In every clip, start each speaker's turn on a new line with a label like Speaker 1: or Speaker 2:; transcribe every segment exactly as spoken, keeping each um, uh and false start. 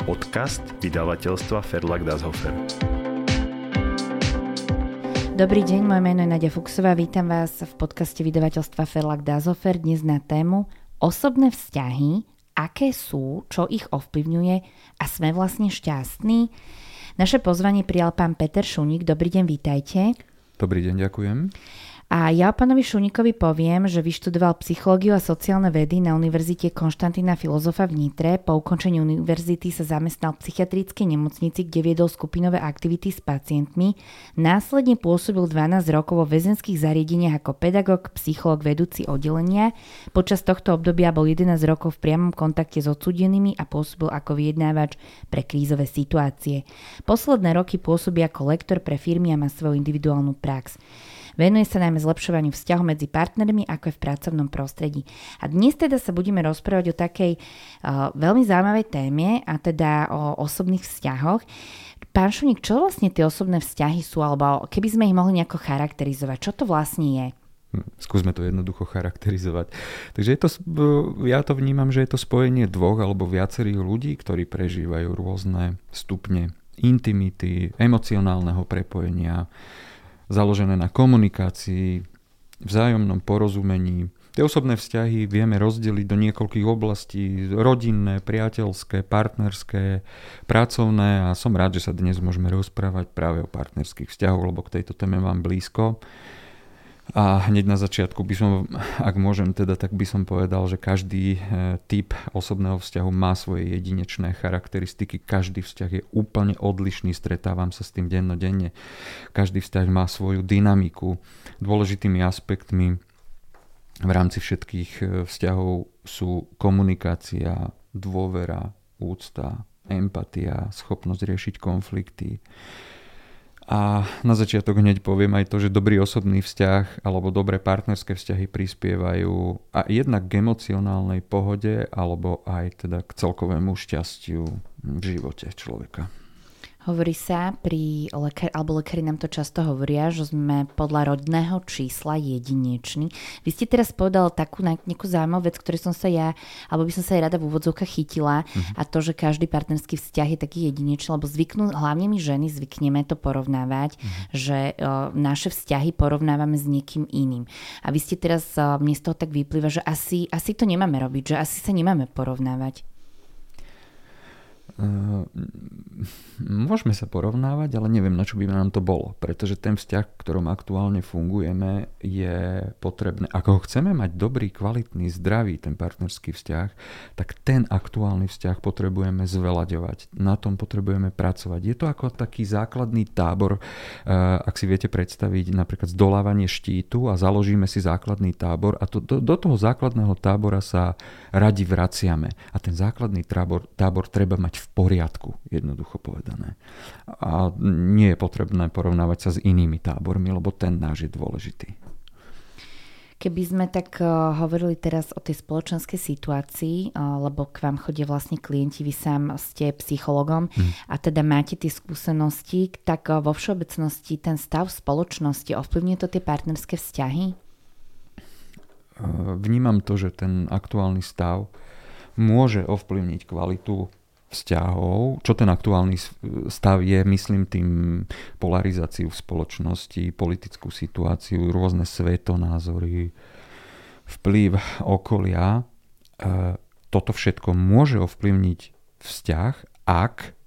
Speaker 1: Podcast vydavateľstva Verlag Das Hofer.
Speaker 2: Dobrý deň, moje meno je Nadia Fuchsová, vítam vás v podcaste vydavateľstva Verlag Das Hofer dnes na tému osobné vzťahy, aké sú, čo ich ovplyvňuje a sme vlastne šťastní. Naše pozvanie prijal pán Peter Šuník. Dobrý deň, vítajte.
Speaker 3: Dobrý deň, ďakujem.
Speaker 2: A ja o pánovi Šuníkovi poviem, že vyštudoval psychológiu a sociálne vedy na Univerzite Konštantína Filozofa v Nitre. Po ukončení univerzity sa zamestnal v psychiatrickej nemocnici, kde viedol skupinové aktivity s pacientmi. Následne pôsobil dvanásť rokov vo väzenských zariadeniach ako pedagóg, psychológ, vedúci oddelenia. Počas tohto obdobia bol jedenásť rokov v priamom kontakte s odsúdenými a pôsobil ako vyjednávač pre krízové situácie. Posledné roky pôsobí ako lektor pre firmy a má svoju individuálnu prax. Venuje sa najmä zlepšovaniu vzťahov medzi partnermi, ako aj v pracovnom prostredí. A dnes teda sa budeme rozprávať o takej uh, veľmi zaujímavej téme, a teda o osobných vzťahoch. Pán Šuník, čo vlastne tie osobné vzťahy sú, alebo keby sme ich mohli nejako charakterizovať, čo to vlastne je?
Speaker 3: Skúsme to jednoducho charakterizovať. Takže je to, ja to vnímam, že je to spojenie dvoch alebo viacerých ľudí, ktorí prežívajú rôzne stupne intimity, emocionálneho prepojenia, založené na komunikácii, vzájomnom porozumení. Tie osobné vzťahy vieme rozdeliť do niekoľkých oblastí, rodinné, priateľské, partnerské, pracovné, a som rád, že sa dnes môžeme rozprávať práve o partnerských vzťahoch, lebo k tejto téme mám blízko. A hneď na začiatku by som, ak môžem teda, tak by som povedal, že každý typ osobného vzťahu má svoje jedinečné charakteristiky. Každý vzťah je úplne odlišný, stretávam sa s tým dennodenne. Každý vzťah má svoju dynamiku. Dôležitými aspektmi v rámci všetkých vzťahov sú komunikácia, dôvera, úcta, empatia, schopnosť riešiť konflikty. A na začiatok hneď poviem aj to, že dobrý osobný vzťah alebo dobré partnerské vzťahy prispievajú a jednak k emocionálnej pohode alebo aj teda k celkovému šťastiu v živote človeka.
Speaker 2: Hovorí sa pri lekári, alebo lekári nám to často hovoria, že sme podľa rodného čísla jedineční. Vy ste teraz povedal takú nejakú zaujímavú vec, ktorej som sa ja, alebo by som sa aj rada v úvodzovkách chytila, uh-huh. a to, že každý partnerský vzťah je taký jedinečný, lebo zvyknú, hlavne my ženy zvykneme to porovnávať, uh-huh. že o, naše vzťahy porovnávame s niekým iným. A vy ste teraz, o, mne z toho tak vyplýva, že asi, asi to nemáme robiť, že asi sa nemáme porovnávať.
Speaker 3: Uh, môžeme sa porovnávať, ale neviem, na čo by nám to bolo, pretože ten vzťah, v ktorom aktuálne fungujeme, je potrebné. Ak ho chceme mať dobrý, kvalitný, zdravý, ten partnerský vzťah, tak ten aktuálny vzťah potrebujeme zvelaďovať. Na tom potrebujeme pracovať. Je to ako taký základný tábor, uh, ak si viete predstaviť napríklad zdolávanie štítu a založíme si základný tábor a to, do, do toho základného tábora sa radi vraciame. A ten základný tábor, tábor treba mať v poriadku, jednoducho povedané. A nie je potrebné porovnávať sa s inými tábormi, lebo ten náš je dôležitý.
Speaker 2: Keby sme tak uh, hovorili teraz o tej spoločenskej situácii, uh, lebo k vám chodia vlastne klienti, vy sám ste psychologom hmm. a teda máte tie skúsenosti, tak uh, vo všeobecnosti ten stav spoločnosti ovplyvňuje to tie partnerské vzťahy?
Speaker 3: Uh, vnímam to, že ten aktuálny stav môže ovplyvniť kvalitu vzťahov. Čo ten aktuálny stav je, myslím tým polarizáciu v spoločnosti, politickú situáciu, rôzne svetonázory, vplyv okolia. Toto všetko môže ovplyvniť vzťah, ak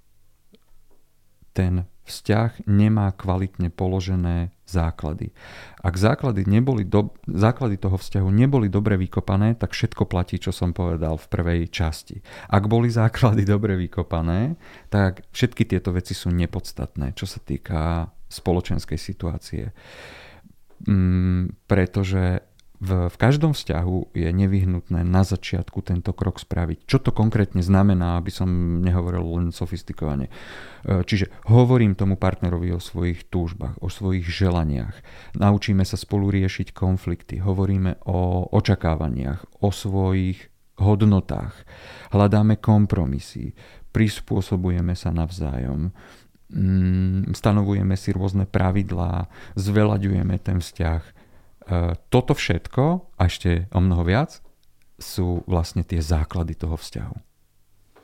Speaker 3: ten vzťah nemá kvalitne položené základy. Ak základy, neboli do, základy toho vzťahu neboli dobre vykopané, tak všetko platí, čo som povedal v prvej časti. Ak boli základy dobre vykopané, tak všetky tieto veci sú nepodstatné, čo sa týka spoločenskej situácie. Mm, pretože v, v každom vzťahu je nevyhnutné na začiatku tento krok spraviť. Čo to konkrétne znamená, aby som nehovoril len sofistikovane. Čiže hovorím tomu partnerovi o svojich túžbách, o svojich želaniach. Naučíme sa spolu riešiť konflikty. Hovoríme o očakávaniach, o svojich hodnotách. Hľadáme kompromisy. Prispôsobujeme sa navzájom. Stanovujeme si rôzne pravidlá. Zvelaďujeme ten vzťah. Toto všetko, a ešte o mnoho viac, sú vlastne tie základy toho vzťahu.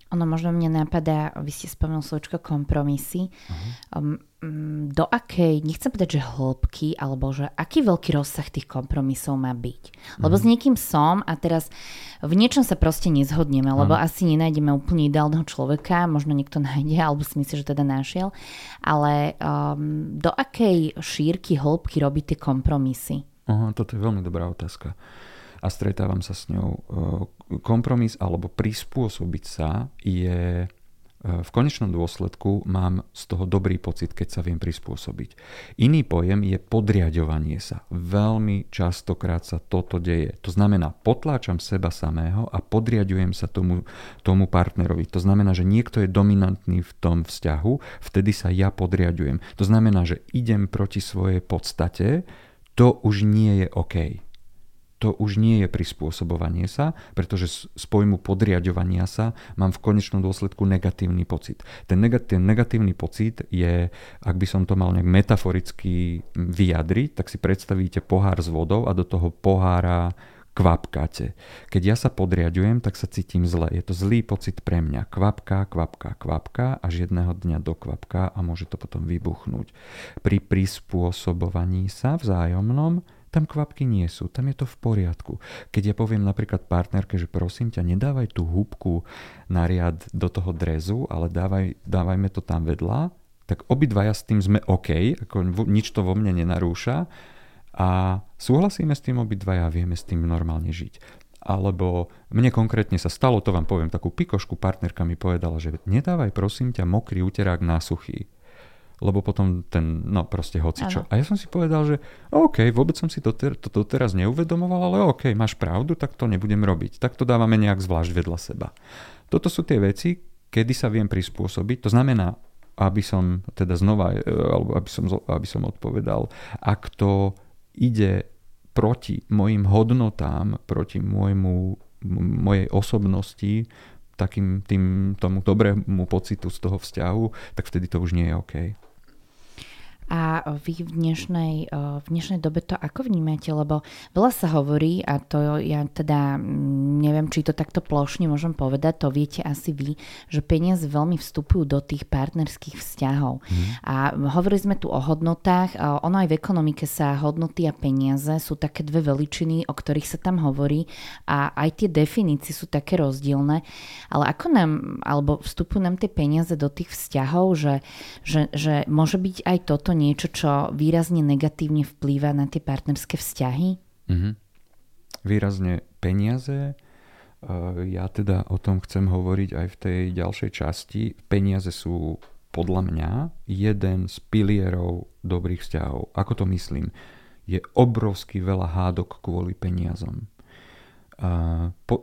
Speaker 2: Ono možno mne napadá, vy ste spomenul slovičko kompromisy. Uh-huh. Um, do akej, nechcem povedať, že hĺbky, alebo že aký veľký rozsah tých kompromisov má byť. Lebo uh-huh. s niekým som a teraz v niečom sa proste nezhodneme, lebo uh-huh. asi nenájdeme úplne ideálneho človeka, možno niekto nájde, alebo si myslí, že teda našiel. Ale um, do akej šírky, hĺbky robí tie kompromisy?
Speaker 3: Uh-huh, toto je veľmi dobrá otázka. A stretávam sa s ňou. Kompromis alebo prispôsobiť sa je v konečnom dôsledku mám z toho dobrý pocit, keď sa viem prispôsobiť. Iný pojem je podriaďovanie sa. Veľmi častokrát sa toto deje. To znamená, potláčam seba samého a podriaďujem sa tomu, tomu partnerovi. To znamená, že niekto je dominantný v tom vzťahu, vtedy sa ja podriaďujem. To znamená, že idem proti svojej podstate, to už nie je OK. To už nie je prispôsobovanie sa, pretože z pojmu podriaďovania sa mám v konečnom dôsledku negatívny pocit. Ten, negat- ten negatívny pocit je, ak by som to mal nejak metaforicky vyjadriť, tak si predstavíte pohár s vodou a do toho pohára kvapkáte. Keď ja sa podriaďujem, tak sa cítim zle. Je to zlý pocit pre mňa. Kvapká, kvapká, kvapká, až jedného dňa dokvapká a môže to potom vybuchnúť. Pri prispôsobovaní sa vzájomnom tam kvapky nie sú, tam je to v poriadku. Keď ja poviem napríklad partnerke, že prosím ťa, nedávaj tú húbku na riad do toho drezu, ale dávaj, dávajme to tam vedľa, tak obidvaja s tým sme OK, ako nič to vo mne nenarúša a súhlasíme s tým obidvaja a vieme s tým normálne žiť. Alebo mne konkrétne sa stalo, to vám poviem, takú pikošku, partnerka mi povedala, že nedávaj prosím ťa mokrý uterák na suchý. Lebo potom ten, no proste hocičo. Ano. A ja som si povedal, že OK, vôbec som si to, ter, to, to teraz neuvedomoval, ale OK, máš pravdu, tak to nebudem robiť. Tak to dávame nejak zvlášť vedľa seba. Toto sú tie veci, kedy sa viem prispôsobiť. To znamená, aby som teda znova, alebo aby som, aby som odpovedal, ak to ide proti mojim hodnotám, proti môjmu, mojej osobnosti, takým tým, tomu dobrému pocitu z toho vzťahu, tak vtedy to už nie je OK.
Speaker 2: A vy v dnešnej, v dnešnej dobe to ako vnímate? Lebo veľa sa hovorí, a to ja teda neviem, či to takto plošne môžem povedať, to viete asi vy, že peniaze veľmi vstupujú do tých partnerských vzťahov. Mm. A hovorili sme tu o hodnotách, ono aj v ekonomike sa hodnoty a peniaze sú také dve veličiny, o ktorých sa tam hovorí a aj tie definície sú také rozdielne. Ale ako nám, alebo vstupujú nám tie peniaze do tých vzťahov, že, že, že môže byť aj toto niečo, čo výrazne negatívne vplýva na tie partnerské vzťahy?
Speaker 3: Mm-hmm. Výrazne peniaze. Ja teda o tom chcem hovoriť aj v tej ďalšej časti. Peniaze sú podľa mňa jeden z pilierov dobrých vzťahov. Ako to myslím? Je obrovský veľa hádok kvôli peniazom. Po...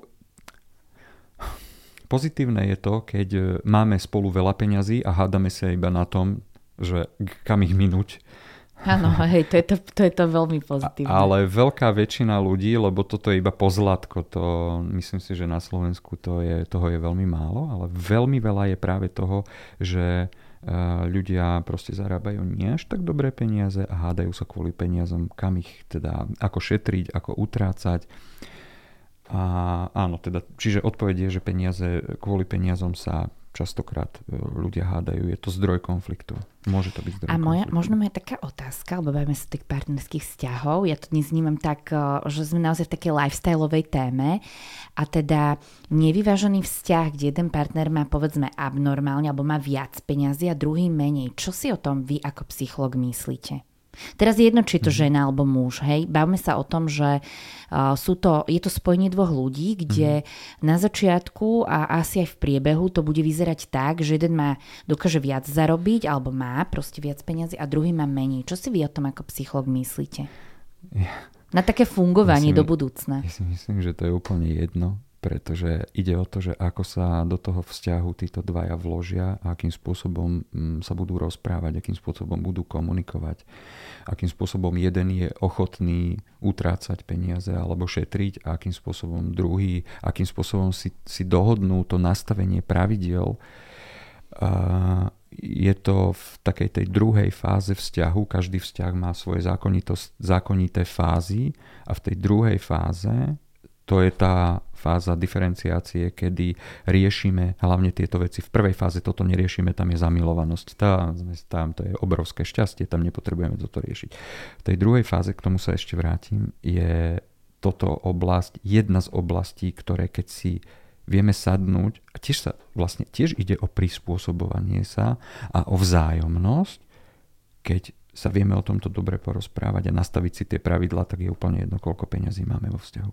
Speaker 3: Pozitívne je to, keď máme spolu veľa peňazí a hádame sa iba na tom, že kam ich minúť.
Speaker 2: Áno, hej, to je to, to je to veľmi pozitívne.
Speaker 3: Ale veľká väčšina ľudí, lebo toto je iba pozlátko, to myslím si, že na Slovensku to je, toho je veľmi málo, ale veľmi veľa je práve toho, že ľudia proste zarábajú nie až tak dobré peniaze a hádajú sa kvôli peniazom, kam ich teda, ako šetriť, ako utrácať. A áno, teda, čiže odpoveď je, že peniaze, kvôli peniazom sa častokrát ľudia hádajú. Je to zdroj konfliktu. Môže to byť zdroj
Speaker 2: A moja,
Speaker 3: konfliktu.
Speaker 2: možno moja taká otázka, lebo bavíme sa tých partnerských vzťahov. Ja to dnes vnímam tak, že sme naozaj v takej lifestyleovej téme a teda nevyvážený vzťah, kde jeden partner má povedzme abnormálne alebo má viac peňazí a druhý menej. Čo si o tom vy ako psychológ myslíte? Teraz je jedno, či je to žena alebo muž, hej. Bavme sa o tom, že uh, sú to, je to spojenie dvoch ľudí, kde mm-hmm. na začiatku a asi aj v priebehu to bude vyzerať tak, že jeden má, dokáže viac zarobiť alebo má proste viac peniazy a druhý má menej. Čo si vy o tom ako psychológ myslíte?
Speaker 3: Ja,
Speaker 2: na také fungovanie
Speaker 3: ja si,
Speaker 2: do budúcna.
Speaker 3: Ja si myslím, že to je úplne jedno, pretože ide o to, že ako sa do toho vzťahu títo dvaja vložia a akým spôsobom sa budú rozprávať, akým spôsobom budú komunikovať, akým spôsobom jeden je ochotný utrácať peniaze alebo šetriť a akým spôsobom druhý, akým spôsobom si, si dohodnú to nastavenie pravidiel. A je to v takej tej druhej fáze vzťahu, každý vzťah má svoje zákonité fázy a v tej druhej fáze to to je tá fáza diferenciácie, kedy riešime hlavne tieto veci. V prvej fáze toto neriešime, tam je zamilovanosť. Tá, tam to je obrovské šťastie, tam nepotrebujeme toto riešiť. V tej druhej fáze, k tomu sa ešte vrátim, je toto oblasť, jedna z oblastí, ktoré keď si vieme sadnúť, a tiež sa vlastne tiež ide o prispôsobovanie sa a o vzájomnosť, keď sa vieme o tomto dobre porozprávať a nastaviť si tie pravidlá, tak je úplne jedno, koľko peňazí máme vo vzťahu.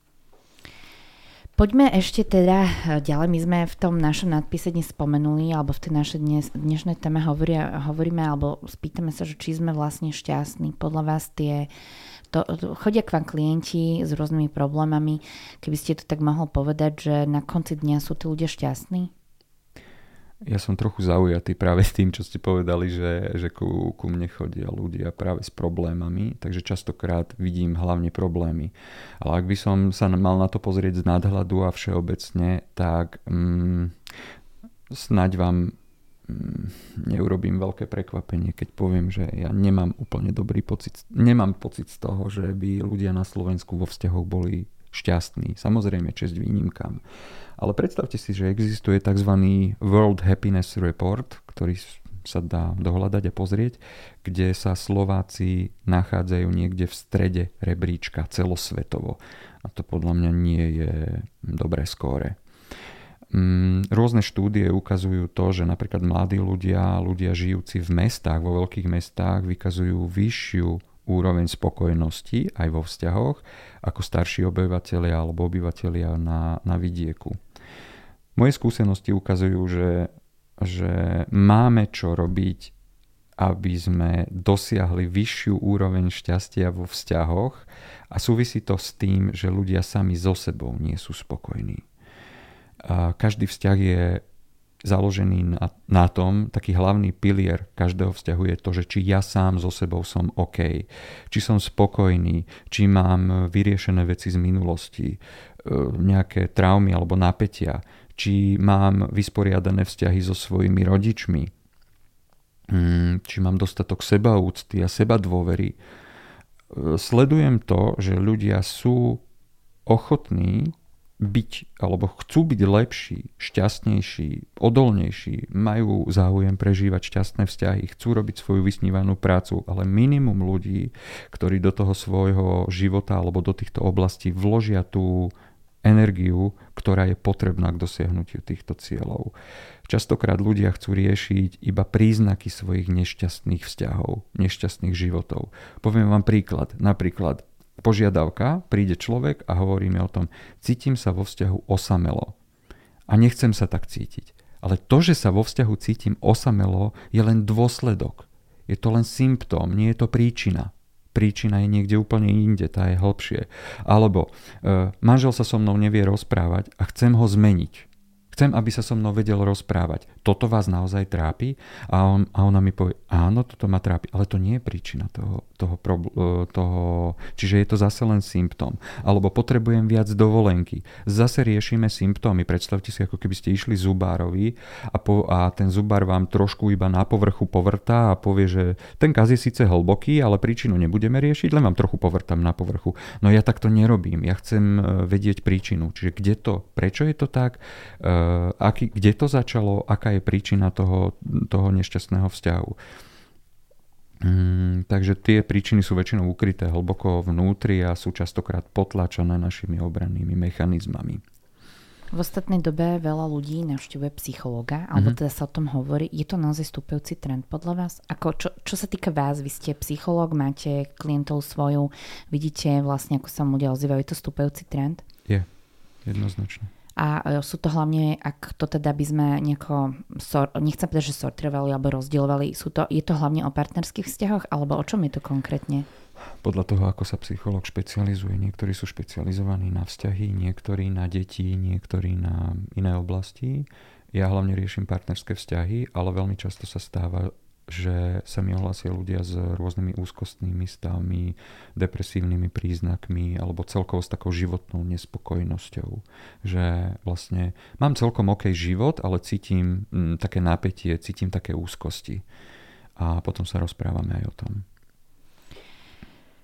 Speaker 2: Poďme ešte teda ďalej. My sme v tom našom nadpise dnes spomenuli, alebo v tej našej dnes, dnešnej téme hovoria, hovoríme, alebo spýtame sa, že či sme vlastne šťastní. Podľa vás tie, to, chodia k vám klienti s rôznymi problémami. Keby ste to tak mohol povedať, že na konci dňa sú tí ľudia šťastní?
Speaker 3: Ja som trochu zaujatý práve s tým, čo ste povedali, že, že ku, ku mne chodia ľudia práve s problémami, takže častokrát vidím hlavne problémy. Ale ak by som sa mal na to pozrieť z nadhľadu a všeobecne, tak mm, snáď vám mm, neurobím veľké prekvapenie, keď poviem, že ja nemám úplne dobrý pocit, nemám pocit z toho, že by ľudia na Slovensku vo vzťahoch boli šťastní. Samozrejme, česť výnimkám. Ale predstavte si, že existuje tzv. World Happiness Report, ktorý sa dá dohľadať a pozrieť, kde sa Slováci nachádzajú niekde v strede rebríčka celosvetovo. A to podľa mňa nie je dobré skóre. Rôzne štúdie ukazujú to, že napríklad mladí ľudia, ľudia žijúci v mestách, vo veľkých mestách, vykazujú vyššiu úroveň spokojnosti aj vo vzťahoch ako starší obyvatelia alebo obyvatelia na, na vidieku. Moje skúsenosti ukazujú, že, že máme čo robiť, aby sme dosiahli vyššiu úroveň šťastia vo vzťahoch a súvisí to s tým, že ľudia sami so sebou nie sú spokojní. A každý vzťah je založený na, na tom, taký hlavný pilier každého vzťahu je to, že či ja sám so sebou som OK, či som spokojný, či mám vyriešené veci z minulosti, nejaké traumy alebo napätia, či mám vysporiadané vzťahy so svojimi rodičmi, či mám dostatok sebaúcty a sebadôvery. Sledujem to, že ľudia sú ochotní byť, alebo chcú byť lepší, šťastnejší, odolnejší, majú záujem prežívať šťastné vzťahy, chcú robiť svoju vysnívanú prácu, ale minimum ľudí, ktorí do toho svojho života alebo do týchto oblastí vložia tú energiu, ktorá je potrebná k dosiahnutiu týchto cieľov. Častokrát ľudia chcú riešiť iba príznaky svojich nešťastných vzťahov, nešťastných životov. Poviem vám príklad. Napríklad požiadavka, príde človek a hovorí mi o tom, cítim sa vo vzťahu osamelo a nechcem sa tak cítiť. Ale to, že sa vo vzťahu cítim osamelo, je len dôsledok. Je to len symptóm, nie je to príčina. Príčina je niekde úplne inde, tá je hlbšie. Alebo e, manžel sa so mnou nevie rozprávať a chcem ho zmeniť. Chcem, aby sa so mnou vedel rozprávať. Toto vás naozaj trápi? A, on, a ona mi povie, áno, toto ma trápi. Ale to nie je príčina toho, toho, toho. Čiže je to zase len symptóm. Alebo potrebujem viac dovolenky. Zase riešime symptómy. Predstavte si, ako keby ste išli zubárovi a, po, a ten zubár vám trošku iba na povrchu povrtá a povie, že ten kaz je síce hlboký, ale príčinu nebudeme riešiť, len vám trochu povrtám na povrchu. No ja takto nerobím. Ja chcem vedieť príčinu. Čiže kde to, prečo je to tak? Aký, kde to začalo, aká je príčina toho, toho nešťastného vzťahu. Mm, takže tie príčiny sú väčšinou ukryté hlboko vnútri a sú častokrát potláčané našimi obrannými mechanizmami.
Speaker 2: V ostatnej dobe veľa ľudí navštevuje psychológa, alebo mm-hmm. teda sa o tom hovorí. Je to naozaj stúpajúci trend podľa vás? Ako, čo, čo sa týka vás, vy ste psychológ, máte klientov svoju, vidíte vlastne, ako sa ľudia ozývajú, je to stúpajúci trend?
Speaker 3: Je, jednoznačne.
Speaker 2: A sú to hlavne, ak to teda by sme nejako, nechcem povedať, že sortirovali alebo rozdielovali, sú to, je to hlavne o partnerských vzťahoch, alebo o čom je to konkrétne?
Speaker 3: Podľa toho, ako sa psychológ špecializuje. Niektorí sú špecializovaní na vzťahy, niektorí na deti, niektorí na iné oblasti. Ja hlavne riešim partnerské vzťahy, ale veľmi často sa stáva, že sa mi ohlasia ľudia s rôznymi úzkostnými stavmi, depresívnymi príznakmi alebo celkovo s takou životnou nespokojnosťou. Že vlastne mám celkom OK život, ale cítim m, také napätie, cítim také úzkosti. A potom sa rozprávame aj o tom.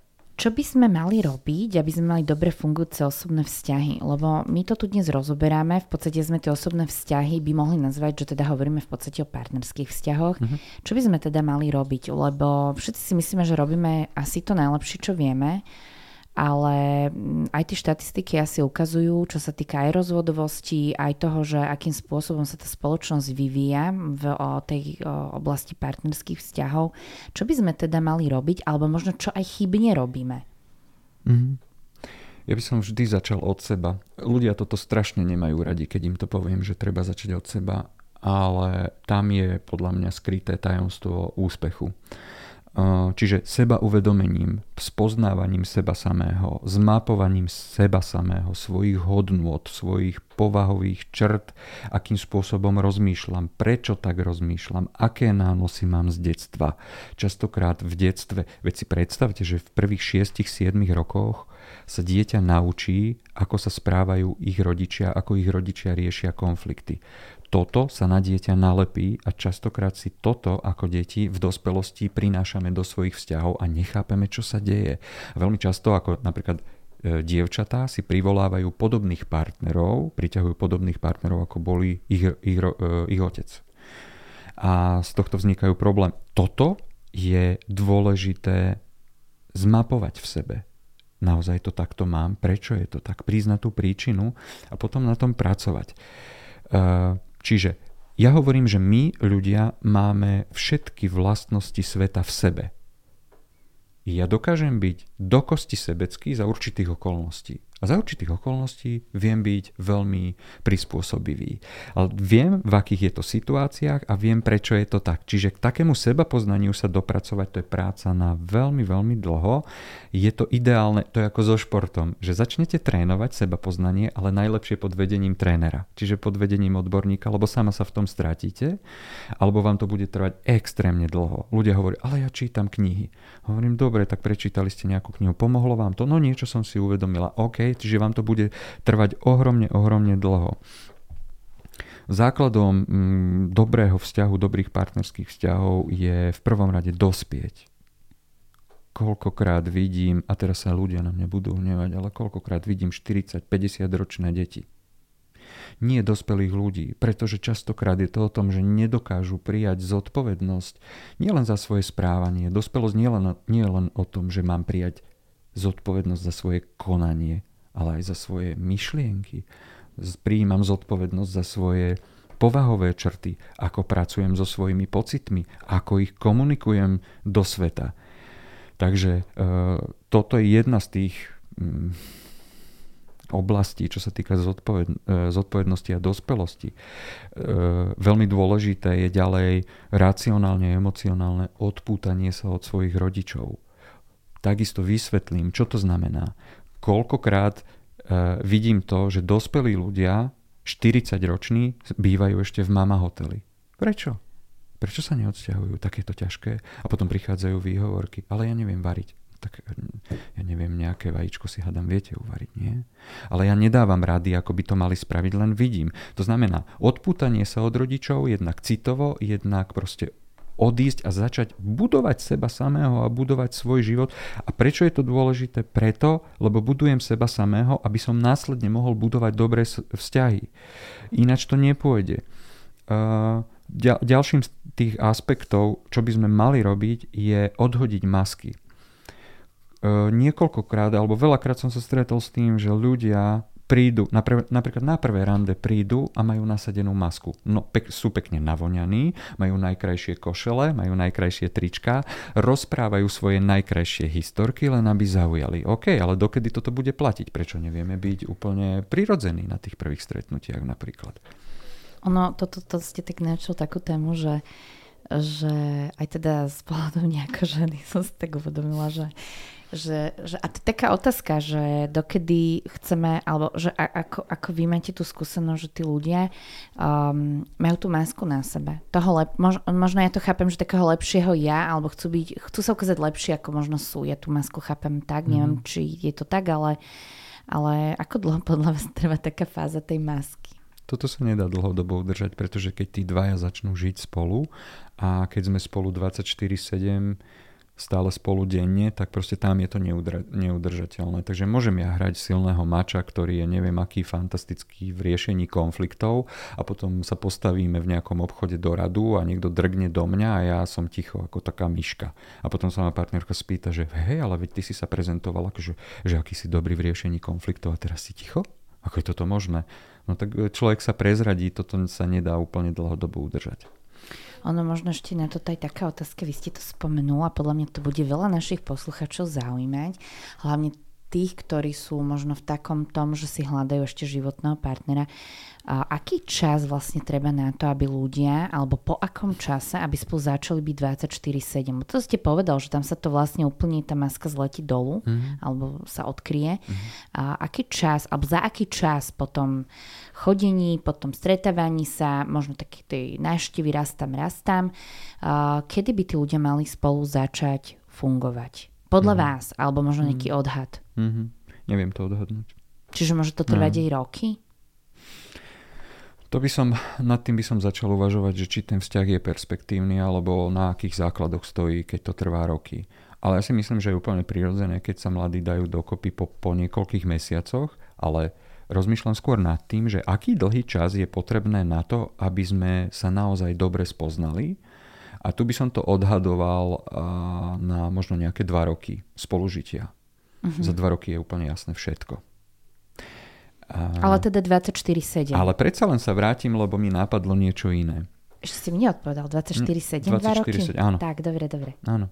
Speaker 2: Čo by sme mali robiť, aby sme mali dobre fungujúce osobné vzťahy? Lebo my to tu dnes rozoberáme, v podstate sme tie osobné vzťahy by mohli nazvať, že teda hovoríme v podstate o partnerských vzťahoch. Uh-huh. Čo by sme teda mali robiť? Lebo všetci si myslíme, že robíme asi to najlepšie, čo vieme, ale aj tie štatistiky asi ukazujú, čo sa týka aj rozvodovosti, aj toho, že akým spôsobom sa tá spoločnosť vyvíja v o tej o oblasti partnerských vzťahov. Čo by sme teda mali robiť, alebo možno čo aj chybne robíme?
Speaker 3: Mm. Ja by som vždy začal od seba. Ľudia toto strašne nemajú radi, keď im to poviem, že treba začať od seba, ale tam je podľa mňa skryté tajomstvo úspechu. Čiže seba uvedomením, spoznávaním seba samého, zmapovaním seba samého, svojich hodnôt, svojich povahových črt, akým spôsobom rozmýšľam, prečo tak rozmýšľam, aké nánosy mám z detstva. Častokrát v detstve, veď si predstavte, že v prvých šiestich siedmich rokoch sa dieťa naučí, ako sa správajú ich rodičia, ako ich rodičia riešia konflikty. Toto sa na dieťa nalepí a častokrát si toto ako deti v dospelosti prinášame do svojich vzťahov a nechápeme, čo sa deje. A veľmi často, ako napríklad e, dievčatá si privolávajú podobných partnerov, priťahujú podobných partnerov, ako boli ich, ich, e, ich otec. A z tohto vznikajú problém. Toto je dôležité zmapovať v sebe. Naozaj to takto mám? Prečo je to tak? Priznať tú príčinu a potom na tom pracovať. E, Čiže ja hovorím, že my ľudia máme všetky vlastnosti sveta v sebe. Ja dokážem byť do kosti sebecký za určitých okolností. A za určitých okolností viem byť veľmi prispôsobivý. Ale viem, v akých je to situáciách a viem, prečo je to tak. Čiže k takému sebapoznaniu sa dopracovať, to je práca na veľmi, veľmi dlho. Je to ideálne, to je ako so športom, že začnete trénovať sebapoznanie, ale najlepšie pod vedením trénera. Čiže pod vedením odborníka, lebo sama sa v tom stratíte, alebo vám to bude trvať extrémne dlho. Ľudia hovoria, ale ja čítam knihy. Hovorím, dobre, tak prečítali ste nejakú knihu, pomohlo vám to? No niečo som si uvedomila, OK, čiže vám to bude trvať ohromne, ohromne dlho. Základom mm, dobrého vzťahu, dobrých partnerských vzťahov je v prvom rade dospieť. Koľkokrát vidím, a teraz sa ľudia na mňa budú hnevať, ale koľkokrát vidím štyridsať päťdesiat ročné deti. Nie dospelých ľudí, pretože častokrát je to o tom, že nedokážu prijať zodpovednosť nielen za svoje správanie. Dospelosť nie len, nie len o tom, že mám prijať zodpovednosť za svoje konanie, ale aj za svoje myšlienky. Prijímam zodpovednosť za svoje povahové črty, ako pracujem so svojimi pocitmi, ako ich komunikujem do sveta. Takže e, toto je jedna z tých mm, oblastí, čo sa týka zodpoved, e, zodpovednosti a dospelosti. E, veľmi dôležité je ďalej racionálne a emocionálne odpútanie sa od svojich rodičov. Takisto vysvetlím, čo to znamená. Koľkokrát e, vidím to, že dospelí ľudia, štyridsaťroční, bývajú ešte v mama hoteli. Prečo? Prečo sa neodsťahujú? Tak je to ťažké. A potom prichádzajú výhovorky. Ale ja neviem variť. Tak ja neviem, nejaké vajíčko si hádam, viete uvariť, nie? Ale ja nedávam rady, ako by to mali spraviť, len vidím. To znamená, odpútanie sa od rodičov, jednak citovo, jednak proste odísť a začať budovať seba samého a budovať svoj život. A prečo je to dôležité? Preto, lebo budujem seba samého, aby som následne mohol budovať dobré vzťahy. Ináč to nepôjde. Uh, ďalším z tých aspektov, čo by sme mali robiť, je odhodiť masky. Uh, niekoľkokrát, alebo veľakrát som sa stretol s tým, že ľudia prídu, napríklad na prvé rande prídu a majú nasadenú masku. No, pek, sú pekne navoňaní, majú najkrajšie košele, majú najkrajšie trička, rozprávajú svoje najkrajšie historky, len aby zaujali. OK, ale dokedy toto bude platiť? Prečo nevieme byť úplne prirodzení na tých prvých stretnutiach napríklad?
Speaker 2: Ono, toto to, to ste tak načal takú tému, že že aj teda z pohľadu nejaké ženy som si tak uvedomila, že Že, že, a to je taká otázka, že dokedy chceme, alebo že a, ako, ako vy máte tú skúsenosť, že tí ľudia um, majú tú masku na sebe. Toho lep, mož, možno ja to chápem, že takého lepšieho ja, alebo chcú byť, chcú sa ukázať lepšie, ako možno sú. Ja tú masku chápem tak, mm. neviem, či je to tak, ale, ale ako dlho podľa vás trvá taká fáza tej masky?
Speaker 3: Toto sa nedá dlhodobo udržať, pretože keď tí dvaja začnú žiť spolu a keď sme spolu dvadsaťštyri sedem, stále spolu denne, tak proste tam je to neudra- neudržateľné. Takže môžem ja hrať silného mača, ktorý je neviem aký fantastický v riešení konfliktov a potom sa postavíme v nejakom obchode do radu a niekto drgne do mňa a ja som ticho ako taká myška. A potom sa ma partnerka spýta, že hej, ale veď ty si sa prezentoval akože, že aký si dobrý v riešení konfliktov a teraz si ticho? Ako je toto možné? No tak človek sa prezradí, toto sa nedá úplne dlhodobo udržať.
Speaker 2: Ono možno ešte na toto aj taká otázka, vy ste to spomenul a podľa mňa to bude veľa našich posluchačov zaujímať, hlavne tých, ktorí sú možno v takom tom, že si hľadajú ešte životného partnera. A aký čas vlastne treba na to, aby ľudia, alebo po akom čase, aby spolu začali byť dvadsaťštyri sedem? To ste povedal, že tam sa to vlastne úplne tá maska zletí dolu, mm-hmm. alebo sa odkryje. Mm-hmm. A aký čas, alebo za aký čas po tom chodení, po tom stretávaní sa, možno taký tej návštevy rastám, rastám, kedy by tí ľudia mali spolu začať fungovať? Podľa mm-hmm. vás, alebo možno nejaký mm-hmm. odhad.
Speaker 3: Mm-hmm. Neviem to odhadnúť.
Speaker 2: Čiže môže to trvať no. aj roky?
Speaker 3: To by som, nad tým by som začal uvažovať, že či ten vzťah je perspektívny, alebo na akých základoch stojí, keď to trvá roky. Ale ja si myslím, že je úplne prirodzené, keď sa mladí dajú dokopy po, po niekoľkých mesiacoch, ale rozmýšľam skôr nad tým, že aký dlhý čas je potrebné na to, aby sme sa naozaj dobre spoznali. A tu by som to odhadoval na možno nejaké dva roky spolužitia. Uh-huh. Za dva roky je úplne jasné všetko. A...
Speaker 2: Ale teda dvadsaťštyri sedem.
Speaker 3: Ale predsa len sa vrátim, lebo mi napadlo niečo iné.
Speaker 2: Ešte si mi neodpovedal. dvadsaťštyri sedem, dva roky?
Speaker 3: sedem, áno.
Speaker 2: Tak, dobre, dobre.
Speaker 3: Áno.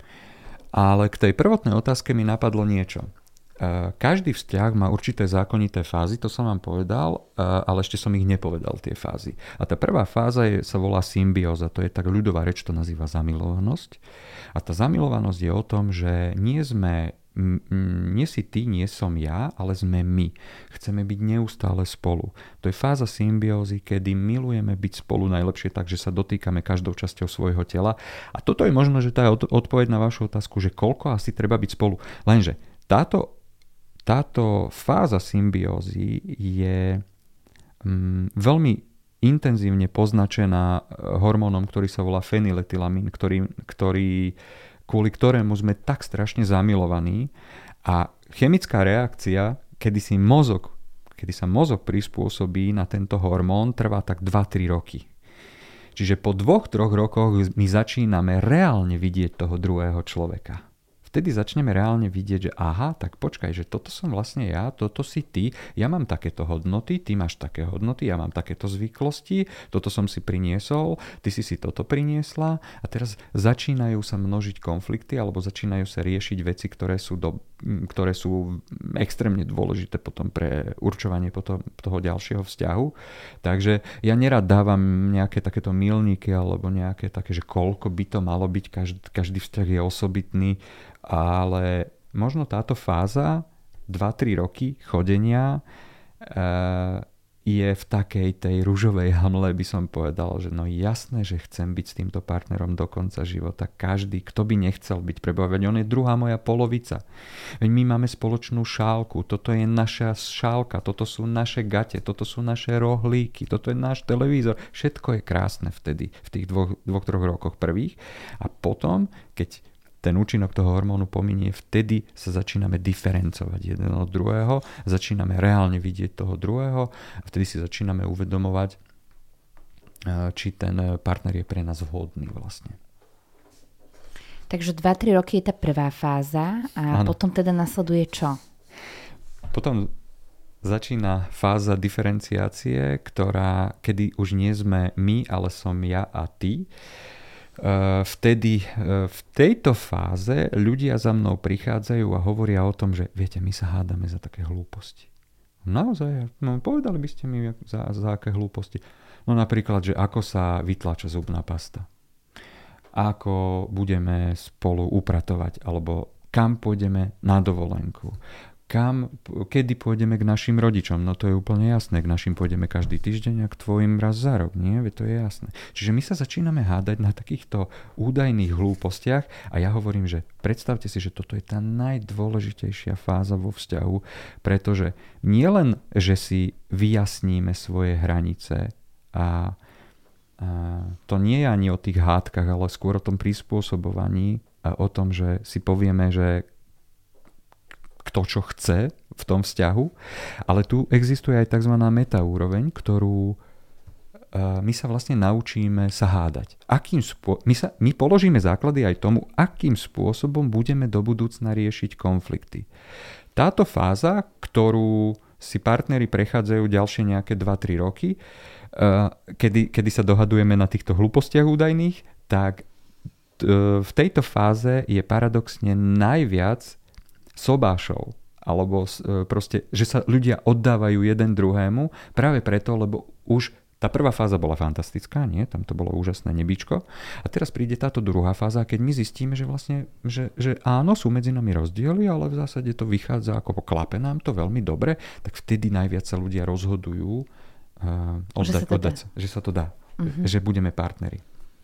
Speaker 3: Ale k tej prvotnej otázke mi napadlo niečo. Každý vzťah má určité zákonité fázy, to som vám povedal, ale ešte som ich nepovedal, tie fázy. A tá prvá fáza je, sa volá symbióza, to je tak ľudová reč, to nazýva zamilovanosť. A tá zamilovanosť je o tom, že nie sme, nie si ty, nie som ja, ale sme my. Chceme byť neustále spolu. To je fáza symbiózy, kedy milujeme byť spolu najlepšie tak, že sa dotýkame každou časťou svojho tela. A toto je možno, že tá odpoveď na vašu otázku, že koľko asi treba byť spolu. Lenže táto Táto fáza symbiózy je mm, veľmi intenzívne poznačená hormónom, ktorý sa volá fenyletylamín, ktorý, ktorý, kvôli ktorému sme tak strašne zamilovaní. A chemická reakcia, kedy, si mozog, kedy sa mozog prispôsobí na tento hormón, trvá tak dva tri roky. Čiže po dvoch, troch rokoch my začíname reálne vidieť toho druhého človeka. Vtedy začneme reálne vidieť, že aha, tak počkaj, že toto som vlastne ja, toto si ty, ja mám takéto hodnoty, ty máš také hodnoty, ja mám takéto zvyklosti, toto som si priniesol, ty si si toto priniesla a teraz začínajú sa množiť konflikty alebo začínajú sa riešiť veci, ktoré sú, do, ktoré sú extrémne dôležité potom pre určovanie potom toho ďalšieho vzťahu. Takže ja nerad dávam nejaké takéto milníky alebo nejaké také, že koľko by to malo byť, každý, každý vzťah je osobitný, ale možno táto fáza dva tri roky chodenia e, je v takej tej ružovej hamle, by som povedal, že no jasné, že chcem byť s týmto partnerom do konca života. Každý, kto by nechcel byť pre Boha, veď on je druhá moja polovica. Veď my máme spoločnú šálku, toto je naša šálka, toto sú naše gate, toto sú naše rohlíky, toto je náš televízor. Všetko je krásne vtedy, v tých dvoch, dvoch troch rokoch prvých. A potom, keď ten účinok toho hormónu pominie, vtedy sa začíname diferencovať jeden od druhého, začíname reálne vidieť toho druhého a vtedy si začíname uvedomovať, či ten partner je pre nás vhodný vlastne.
Speaker 2: Takže dva tri roky je tá prvá fáza a ano. Potom teda nasleduje čo?
Speaker 3: Potom začína fáza diferenciácie, ktorá, kedy už nie sme my, ale som ja a ty. Vtedy v tejto fáze ľudia za mnou prichádzajú a hovoria o tom, že viete, my sa hádame za také hlúposti. Naozaj, no, povedali by ste mi za, za aké hlúposti. No napríklad, že ako sa vytlača zubná pasta. Ako budeme spolu upratovať, alebo kam pôjdeme na dovolenku. Kam, kedy pôjdeme k našim rodičom? No to je úplne jasné. K našim pôjdeme každý týždeň a k tvojim raz za rok. Nie? Veď to je jasné. Čiže my sa začíname hádať na takýchto údajných hlúpostiach a ja hovorím, že predstavte si, že toto je tá najdôležitejšia fáza vo vzťahu, pretože nielen, že si vyjasníme svoje hranice a, a to nie je ani o tých hádkach, ale skôr o tom prispôsobovaní o tom, že si povieme, že kto čo chce v tom vzťahu, ale tu existuje aj tzv. Metaúroveň, ktorú my sa vlastne naučíme sa hádať. Akým spô- my, sa, my položíme základy aj tomu, akým spôsobom budeme do budúcna riešiť konflikty. Táto fáza, ktorú si partneri prechádzajú ďalšie nejaké dva tri roky, kedy, kedy sa dohadujeme na týchto hlúpostiach údajných, tak v tejto fáze je paradoxne najviac sobášov, alebo proste, že sa ľudia oddávajú jeden druhému práve preto, lebo už tá prvá fáza bola fantastická, nie? Tam to bolo úžasné nebíčko. A teraz príde táto druhá fáza, keď my zistíme, že vlastne, že, že áno, sú medzi nami rozdiely, ale v zásade to vychádza ako po klape nám to veľmi dobre, tak vtedy najviac sa ľudia rozhodujú uh, oddať, že, sa oddať, že sa to dá. Uh-huh. Že budeme partneri.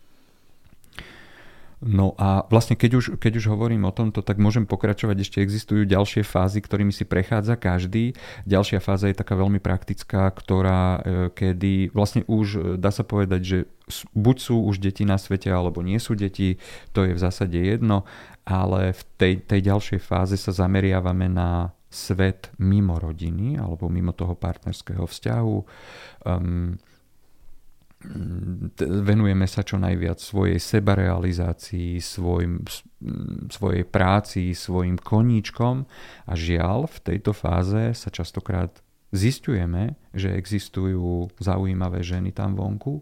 Speaker 3: No a vlastne keď už, keď už hovorím o tomto, tak môžem pokračovať. Ešte existujú ďalšie fázy, ktorými si prechádza každý. Ďalšia fáza je taká veľmi praktická, ktorá kedy vlastne už dá sa povedať, že buď sú už deti na svete, alebo nie sú deti, to je v zásade jedno, ale v tej, tej ďalšej fáze sa zameriavame na svet mimo rodiny alebo mimo toho partnerského vzťahu. Um, venujeme sa čo najviac svojej sebarealizácii, svojim, svojej práci, svojim koníčkom a žiaľ, v tejto fáze sa častokrát zisťujeme, že existujú zaujímavé ženy tam vonku,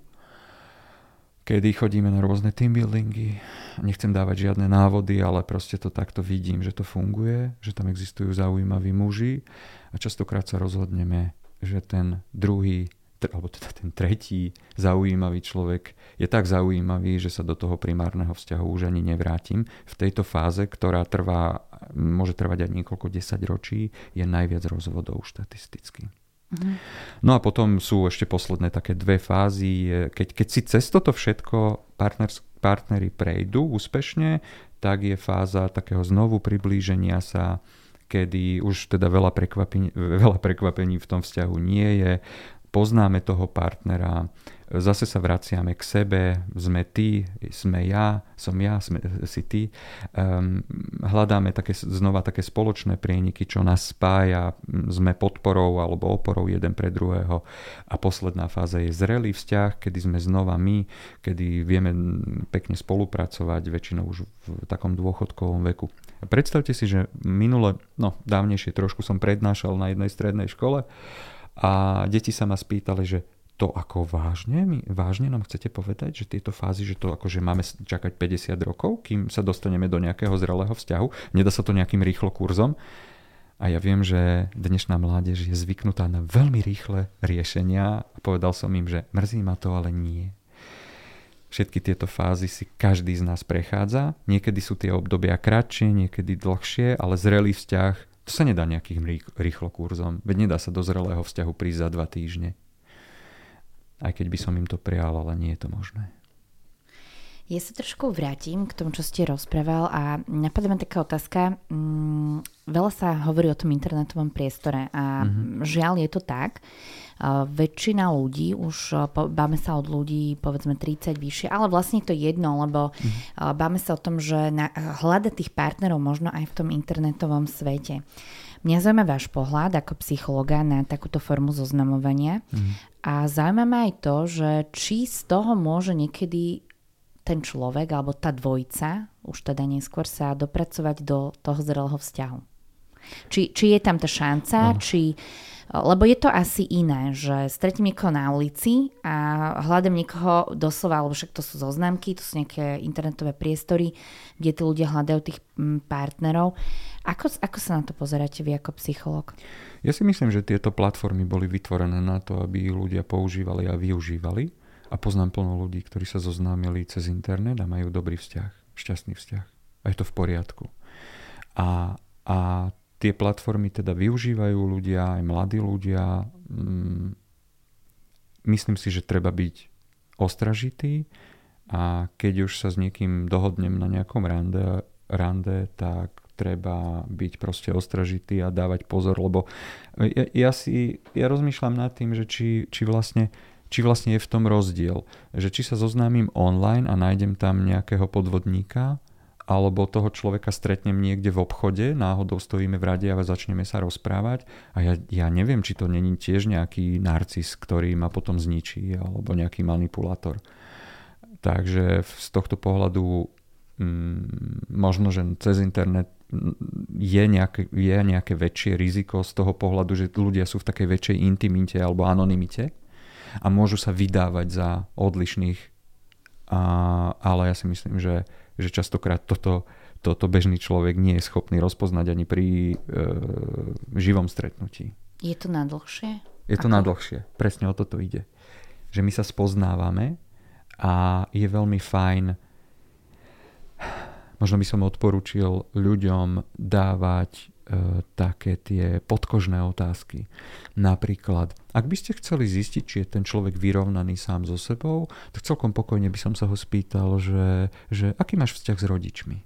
Speaker 3: kedy chodíme na rôzne teambuildingy. Nechcem dávať žiadne návody, ale proste to takto vidím, že to funguje, že tam existujú zaujímaví muži a častokrát sa rozhodneme, že ten druhý alebo teda ten tretí zaujímavý človek je tak zaujímavý, že sa do toho primárneho vzťahu už ani nevrátim. V tejto fáze, ktorá trvá, môže trvať aj niekoľko desaťročí, je najviac rozvodov štatisticky. Mhm. No a potom sú ešte posledné také dve fázy. Keď, keď si cez toto všetko partners, partneri prejdú úspešne, tak je fáza takého znovu priblíženia sa, kedy už teda veľa prekvapení, veľa prekvapení v tom vzťahu nie je. Poznáme toho partnera, zase sa vraciame k sebe, sme ty, sme ja, som ja, sme, si ty. Um, hľadáme také, znova také spoločné prieniky, čo nás spája, sme podporou alebo oporou jeden pre druhého. A posledná fáza je zrelý vzťah, kedy sme znova my, kedy vieme pekne spolupracovať, väčšinou už v takom dôchodkovom veku. Predstavte si, že minule, no dávnejšie trošku som prednášal na jednej strednej škole, a deti sa ma spýtali, že to ako vážne, my, vážne nám chcete povedať, že tieto fázy, že to akože máme čakať päťdesiat rokov, kým sa dostaneme do nejakého zrelého vzťahu, nedá sa to nejakým rýchlo kurzom. A ja viem, že dnešná mládež je zvyknutá na veľmi rýchle riešenia a povedal som im, že mrzí ma to, ale nie. Všetky tieto fázy si každý z nás prechádza, niekedy sú tie obdobia kratšie, niekedy dlhšie, ale zrelý vzťah to sa nedá nejakým rýchlo kurzom. Veď nedá sa do zrelého vzťahu prísť za dva týždne. Aj keď by som im to prijal, ale nie je to možné.
Speaker 2: Ja sa trošku vrátim k tomu, čo ste rozprával a napadá ma taká otázka. Mm, veľa sa hovorí o tom internetovom priestore a mm-hmm. žiaľ je to tak. Uh, väčšina ľudí, už uh, báme sa od ľudí povedzme tridsať vyššie, ale vlastne to je jedno, lebo mm-hmm. uh, báme sa o tom, že na, hľadať tých partnerov možno aj v tom internetovom svete. Mňa zaujíma váš pohľad ako psychologa na takúto formu zoznamovania mm-hmm. a zaujíma ma aj to, že či z toho môže niekedy ten človek alebo tá dvojica už teda neskôr sa dopracovať do toho zrelého vzťahu. Či, či je tam tá šanca, no. či, lebo je to asi iné, že stretím niekoho na ulici a hľadám niekoho doslova, alebo však to sú zoznámky, to sú nejaké internetové priestory, kde tí ľudia hľadajú tých partnerov. Ako, ako sa na to pozeráte vy ako psychológ?
Speaker 3: Ja si myslím, že tieto platformy boli vytvorené na to, aby ich ľudia používali a využívali. A poznám plno ľudí, ktorí sa zoznámili cez internet a majú dobrý vzťah, šťastný vzťah. A je to v poriadku. A, a tie platformy teda využívajú ľudia, aj mladí ľudia. Myslím si, že treba byť ostražitý a keď už sa s niekým dohodnem na nejakom rande, rande tak treba byť proste ostražitý a dávať pozor, lebo ja, ja si ja rozmýšľam nad tým, že či, či vlastne či vlastne je v tom rozdiel, že či sa zoznámim online a nájdem tam nejakého podvodníka, alebo toho človeka stretnem niekde v obchode, náhodou stojíme v rade a začneme sa rozprávať a ja, ja neviem, či to není tiež nejaký narcis, ktorý ma potom zničí, alebo nejaký manipulátor. Takže z tohto pohľadu mm, možno, že cez internet je nejaké, je nejaké väčšie riziko z toho pohľadu, že ľudia sú v takej väčšej intimite alebo anonymite a môžu sa vydávať za odlišných, a, ale ja si myslím, že že častokrát toto, toto bežný človek nie je schopný rozpoznať ani pri e, živom stretnutí.
Speaker 2: Je to na dlhšie?
Speaker 3: Je to Ako? na dlhšie. Presne o toto ide. Že my sa spoznávame a je veľmi fajn, možno by som odporúčil ľuďom dávať e, také tie podkožné otázky. Napríklad, ak by ste chceli zistiť, či je ten človek vyrovnaný sám so sebou, tak celkom pokojne by som sa ho spýtal, že, že aký máš vzťah s rodičmi.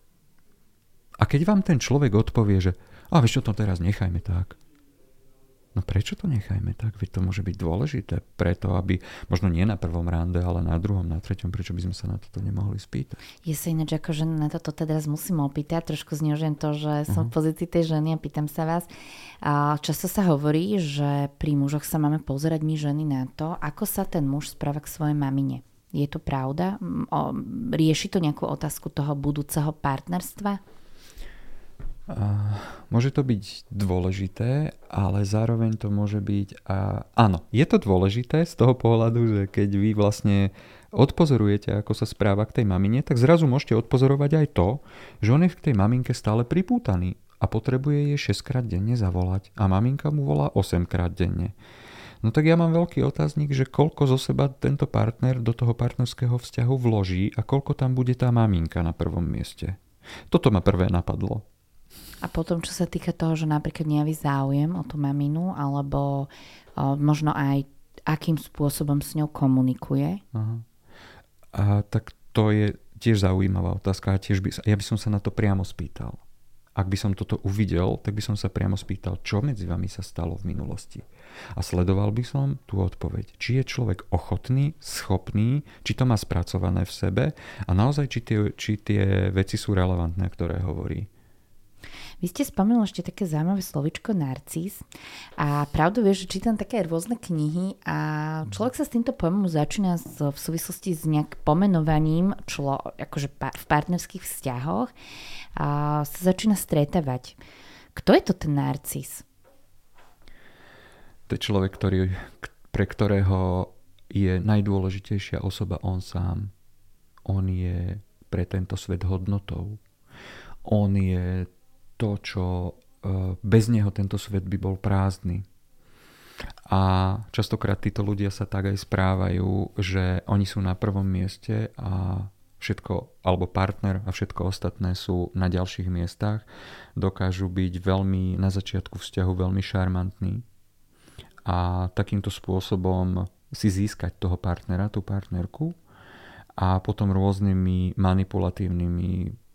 Speaker 3: A keď vám ten človek odpovie, že a vieš čo, to teraz nechajme tak. No prečo to nechajme tak? Veď to môže byť dôležité preto, aby možno nie na prvom rande, ale na druhom, na treťom, prečo by sme sa na toto nemohli spýtať?
Speaker 2: Je sa ináč ako žena na toto teraz musím opýtať, trošku znižujem to, že som uh-huh. v pozícii tej ženy a pýtam sa vás. A často sa hovorí, že pri mužoch sa máme pozerať my ženy na to, ako sa ten muž správa k svojej mamine. Je to pravda? O, rieši to nejakú otázku toho budúceho partnerstva?
Speaker 3: Uh, môže to byť dôležité, ale zároveň to môže byť... Uh, áno, je to dôležité z toho pohľadu, že keď vy vlastne odpozorujete, ako sa správa k tej mamine, tak zrazu môžete odpozorovať aj to, že on je k tej maminke stále pripútaný a potrebuje jej šesťkrát denne zavolať a maminka mu volá osemkrát denne. No tak ja mám veľký otáznik, že koľko zo seba tento partner do toho partnerského vzťahu vloží a koľko tam bude tá maminka na prvom mieste. Toto ma prvé napadlo.
Speaker 2: A potom, čo sa týka toho, že napríklad nejaví záujem o tú maminu, alebo o, možno aj akým spôsobom s ňou komunikuje?
Speaker 3: Aha. A tak to je tiež zaujímavá otázka a tiež by, ja by som sa na to priamo spýtal. Ak by som toto uvidel, tak by som sa priamo spýtal, čo medzi vami sa stalo v minulosti. A sledoval by som tú odpoveď. Či je človek ochotný, schopný, či to má spracované v sebe a naozaj, či tie, či tie veci sú relevantné, ktoré hovorí.
Speaker 2: Vy ste spomenuli ešte také zaujímavé slovičko narcis a pravdu vie, že čítam také rôzne knihy a človek sa s týmto pojmom začína v súvislosti s nejak pomenovaním člo, akože v partnerských vzťahoch a sa začína stretávať. Kto je to ten narcis?
Speaker 3: To je človek, ktorý, pre ktorého je najdôležitejšia osoba on sám. On je pre tento svet hodnotou. On je to, čo bez neho tento svet by bol prázdny. A častokrát títo ľudia sa tak aj správajú, že oni sú na prvom mieste a všetko, alebo partner a všetko ostatné sú na ďalších miestach. Dokážu byť veľmi, na začiatku vzťahu veľmi šarmantní a takýmto spôsobom si získať toho partnera, tú partnerku a potom rôznymi manipulatívnymi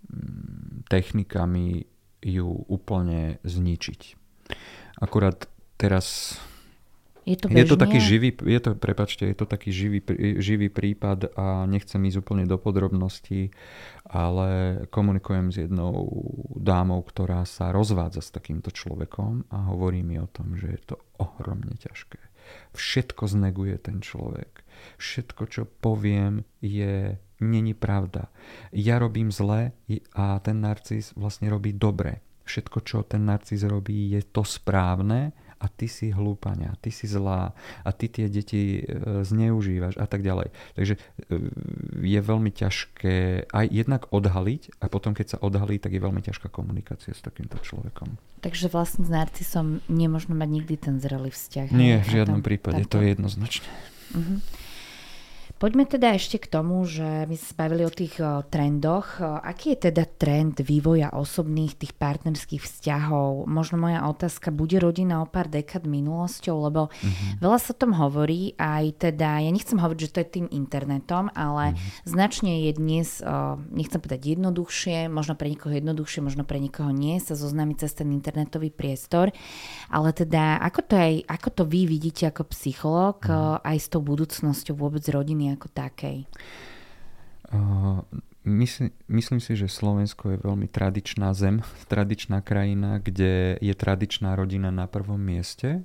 Speaker 3: technikami ju úplne zničiť. Akurát teraz
Speaker 2: je to,
Speaker 3: je to taký živý, je to, prepáčte, je to taký živý, živý prípad a nechcem ísť úplne do podrobností, ale komunikujem s jednou dámou, ktorá sa rozvádza s takýmto človekom a hovorí mi o tom, že je to ohromne ťažké. Všetko zneguje ten človek. Všetko, čo poviem, je není pravda. Ja robím zle a ten narcis vlastne robí dobre. Všetko, čo ten narcis robí, je to správne a ty si hlúpania, ty si zlá a ty tie deti zneužívaš a tak ďalej. Takže je veľmi ťažké aj jednak odhaliť a potom, keď sa odhalí, tak je veľmi ťažká komunikácia s takýmto človekom.
Speaker 2: Takže vlastne s narcisom nemôžno mať nikdy ten zrelý vzťah.
Speaker 3: Nie, v žiadnom prípade, takto. To je jednoznačné.
Speaker 2: Uh-huh. Poďme teda ešte k tomu, že my sa bavili o tých o, trendoch. O, aký je teda trend vývoja osobných tých partnerských vzťahov? Možno moja otázka, bude rodina o pár dekád minulosťou, lebo uh-huh. veľa sa o tom hovorí, aj teda, ja nechcem hovoriť, že to je tým internetom, ale uh-huh. značne je dnes, o, nechcem povedať jednoduchšie, možno pre niekoho jednoduchšie, možno pre niekoho nie, sa zoznámiť cez ten internetový priestor, ale teda, ako to, aj, ako to vy vidíte ako psychológ, uh-huh. aj s tou budúcnosťou vôbec rodiny ako takej?
Speaker 3: Uh, Mysl, myslím si, že Slovensko je veľmi tradičná zem, tradičná krajina, kde je tradičná rodina na prvom mieste.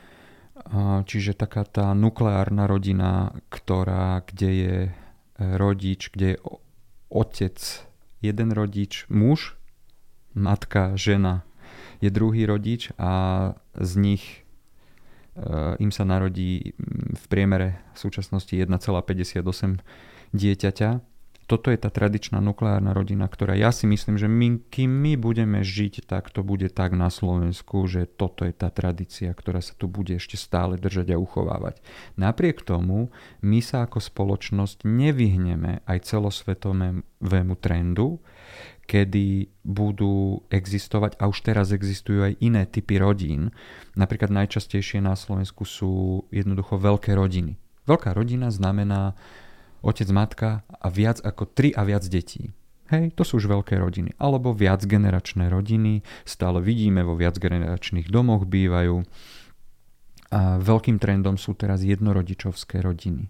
Speaker 3: Čiže taká tá nukleárna rodina, ktorá, kde je rodič, kde je otec, jeden rodič, muž, matka, žena je druhý rodič a z nich im sa narodí v priemere v súčasnosti jeden celá päťdesiatosem dieťaťa. Toto je tá tradičná nukleárna rodina, ktorá ja si myslím, že my, kým my budeme žiť, tak to bude tak na Slovensku, že toto je tá tradícia, ktorá sa tu bude ešte stále držať a uchovávať. Napriek tomu my sa ako spoločnosť nevyhneme aj celosvetovému trendu, kedy budú existovať, a už teraz existujú aj iné typy rodín. Napríklad najčastejšie na Slovensku sú jednoducho veľké rodiny. Veľká rodina znamená otec, matka a viac ako tri a viac detí. Hej, to sú už veľké rodiny. Alebo viacgeneračné rodiny, stále vidíme, vo viacgeneračných domoch bývajú. A veľkým trendom sú teraz jednorodičovské rodiny.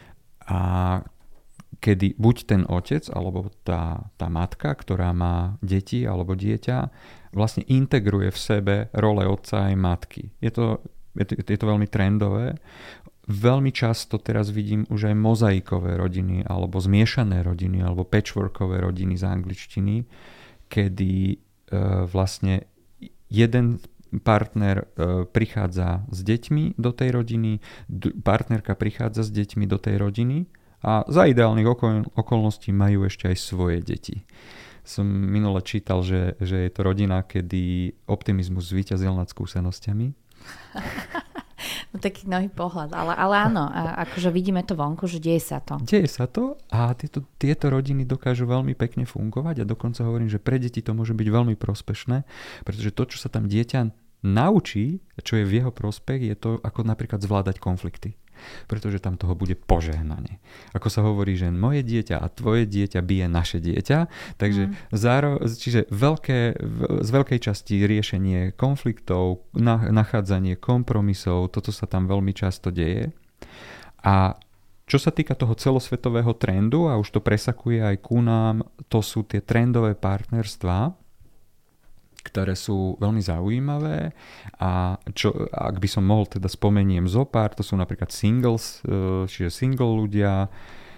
Speaker 3: A kedy buď ten otec, alebo tá, tá matka, ktorá má deti alebo dieťa, vlastne integruje v sebe role otca aj matky. Je to, je to, je to veľmi trendové. Veľmi často teraz vidím už aj mozaikové rodiny alebo zmiešané rodiny alebo patchworkové rodiny z angličtiny, kedy e, vlastne jeden partner e, prichádza s deťmi do tej rodiny, d- partnerka prichádza s deťmi do tej rodiny a za ideálnych okol- okolností majú ešte aj svoje deti. Som minule čítal, že, že je to rodina, kedy optimizmus zvíťazil nad skúsenosťami.
Speaker 2: No taký nový pohľad, ale, ale áno, a akože vidíme to vonku, že deje sa to.
Speaker 3: Deje sa to a tieto, tieto rodiny dokážu veľmi pekne fungovať a dokonca hovorím, že pre deti to môže byť veľmi prospešné, pretože to, čo sa tam dieťa naučí, čo je v jeho prospech, je to, ako napríklad zvládať konflikty. Pretože tam toho bude požehnanie. Ako sa hovorí, že moje dieťa a tvoje dieťa bije naše dieťa, takže mm. záro, čiže veľké, z veľkej časti riešenie konfliktov, nachádzanie kompromisov, toto sa tam veľmi často deje. A čo sa týka toho celosvetového trendu, a už to presakuje aj ku nám, to sú tie trendové partnerstvá, ktoré sú veľmi zaujímavé a čo, ak by som mohol teda spomeniem zo pár, to sú napríklad singles, čiže single ľudia,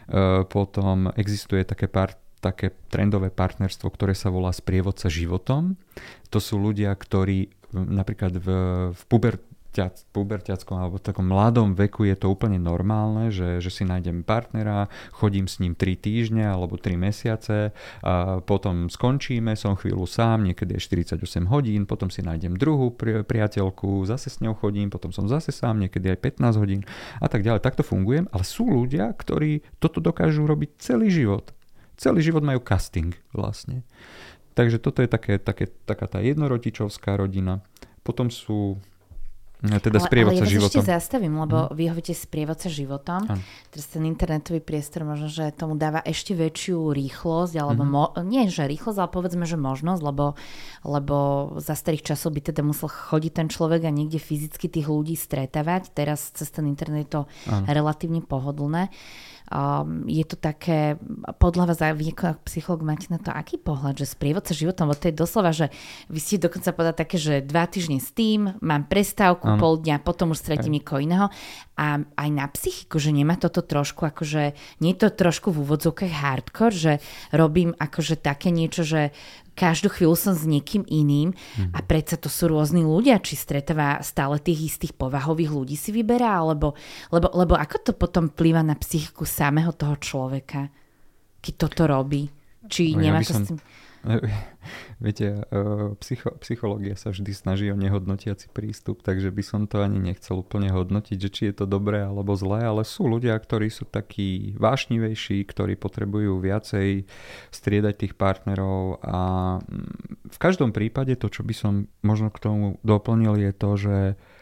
Speaker 3: potom existuje také, par, také trendové partnerstvo, ktoré sa volá sprievodca životom. To sú ľudia, ktorí napríklad v, v puber, puberťackom alebo v takom mladom veku je to úplne normálne, že, že si nájdem partnera, chodím s ním tri týždne alebo tri mesiace a potom skončíme, som chvíľu sám, niekedy je štyridsaťosem hodín, potom si nájdem druhú pri, priateľku, zase s ňou chodím, potom som zase sám, niekedy aj pätnásť hodín a tak ďalej. Takto fungujem, ale sú ľudia, ktorí toto dokážu robiť celý život. Celý život majú casting vlastne. Takže toto je také, také, taká tá jednorodičovská rodina. Potom sú teda sprievodca
Speaker 2: životom. Ale ja
Speaker 3: životom.
Speaker 2: ešte zastavím, lebo hmm. vy hovoríte sprievodca životom. Ano. Teraz ten internetový priestor možno, že tomu dáva ešte väčšiu rýchlosť, alebo hmm. mo- nie, že rýchlosť, ale povedzme, že možnosť, lebo, lebo za starých časov by teda musel chodiť ten človek a niekde fyzicky tých ľudí stretávať. Teraz cez ten internet je to ano. relatívne pohodlné. Um, je to také, podľa vás, vy ako psychológ máte na to aký pohľad, že sprievodca životom, lebo to je doslova, že vy ste dokonca povedali také, že dva týždne s tým, mám prestávku, ano. pol dňa, potom už stretím niekoho iného a aj na psychiku, že nemá toto trošku, akože nie je to trošku v úvodzovkách hardcore, že robím akože také niečo, že každú chvíľu som s niekým iným mm. a predsa to sú rôzni ľudia, či stretáva stále tých istých povahových ľudí si vyberá, alebo, lebo, lebo ako to potom vplýva na psychiku samého toho človeka, keď toto robí? Či no, nemá ja to som... s tým...
Speaker 3: Viete, psycho, psychológia sa vždy snaží o nehodnotiaci prístup, takže by som to ani nechcel úplne hodnotiť, že či je to dobré alebo zlé, ale sú ľudia, ktorí sú takí vášnivejší, ktorí potrebujú viacej striedať tých partnerov a v každom prípade to, čo by som možno k tomu doplnil, je to, že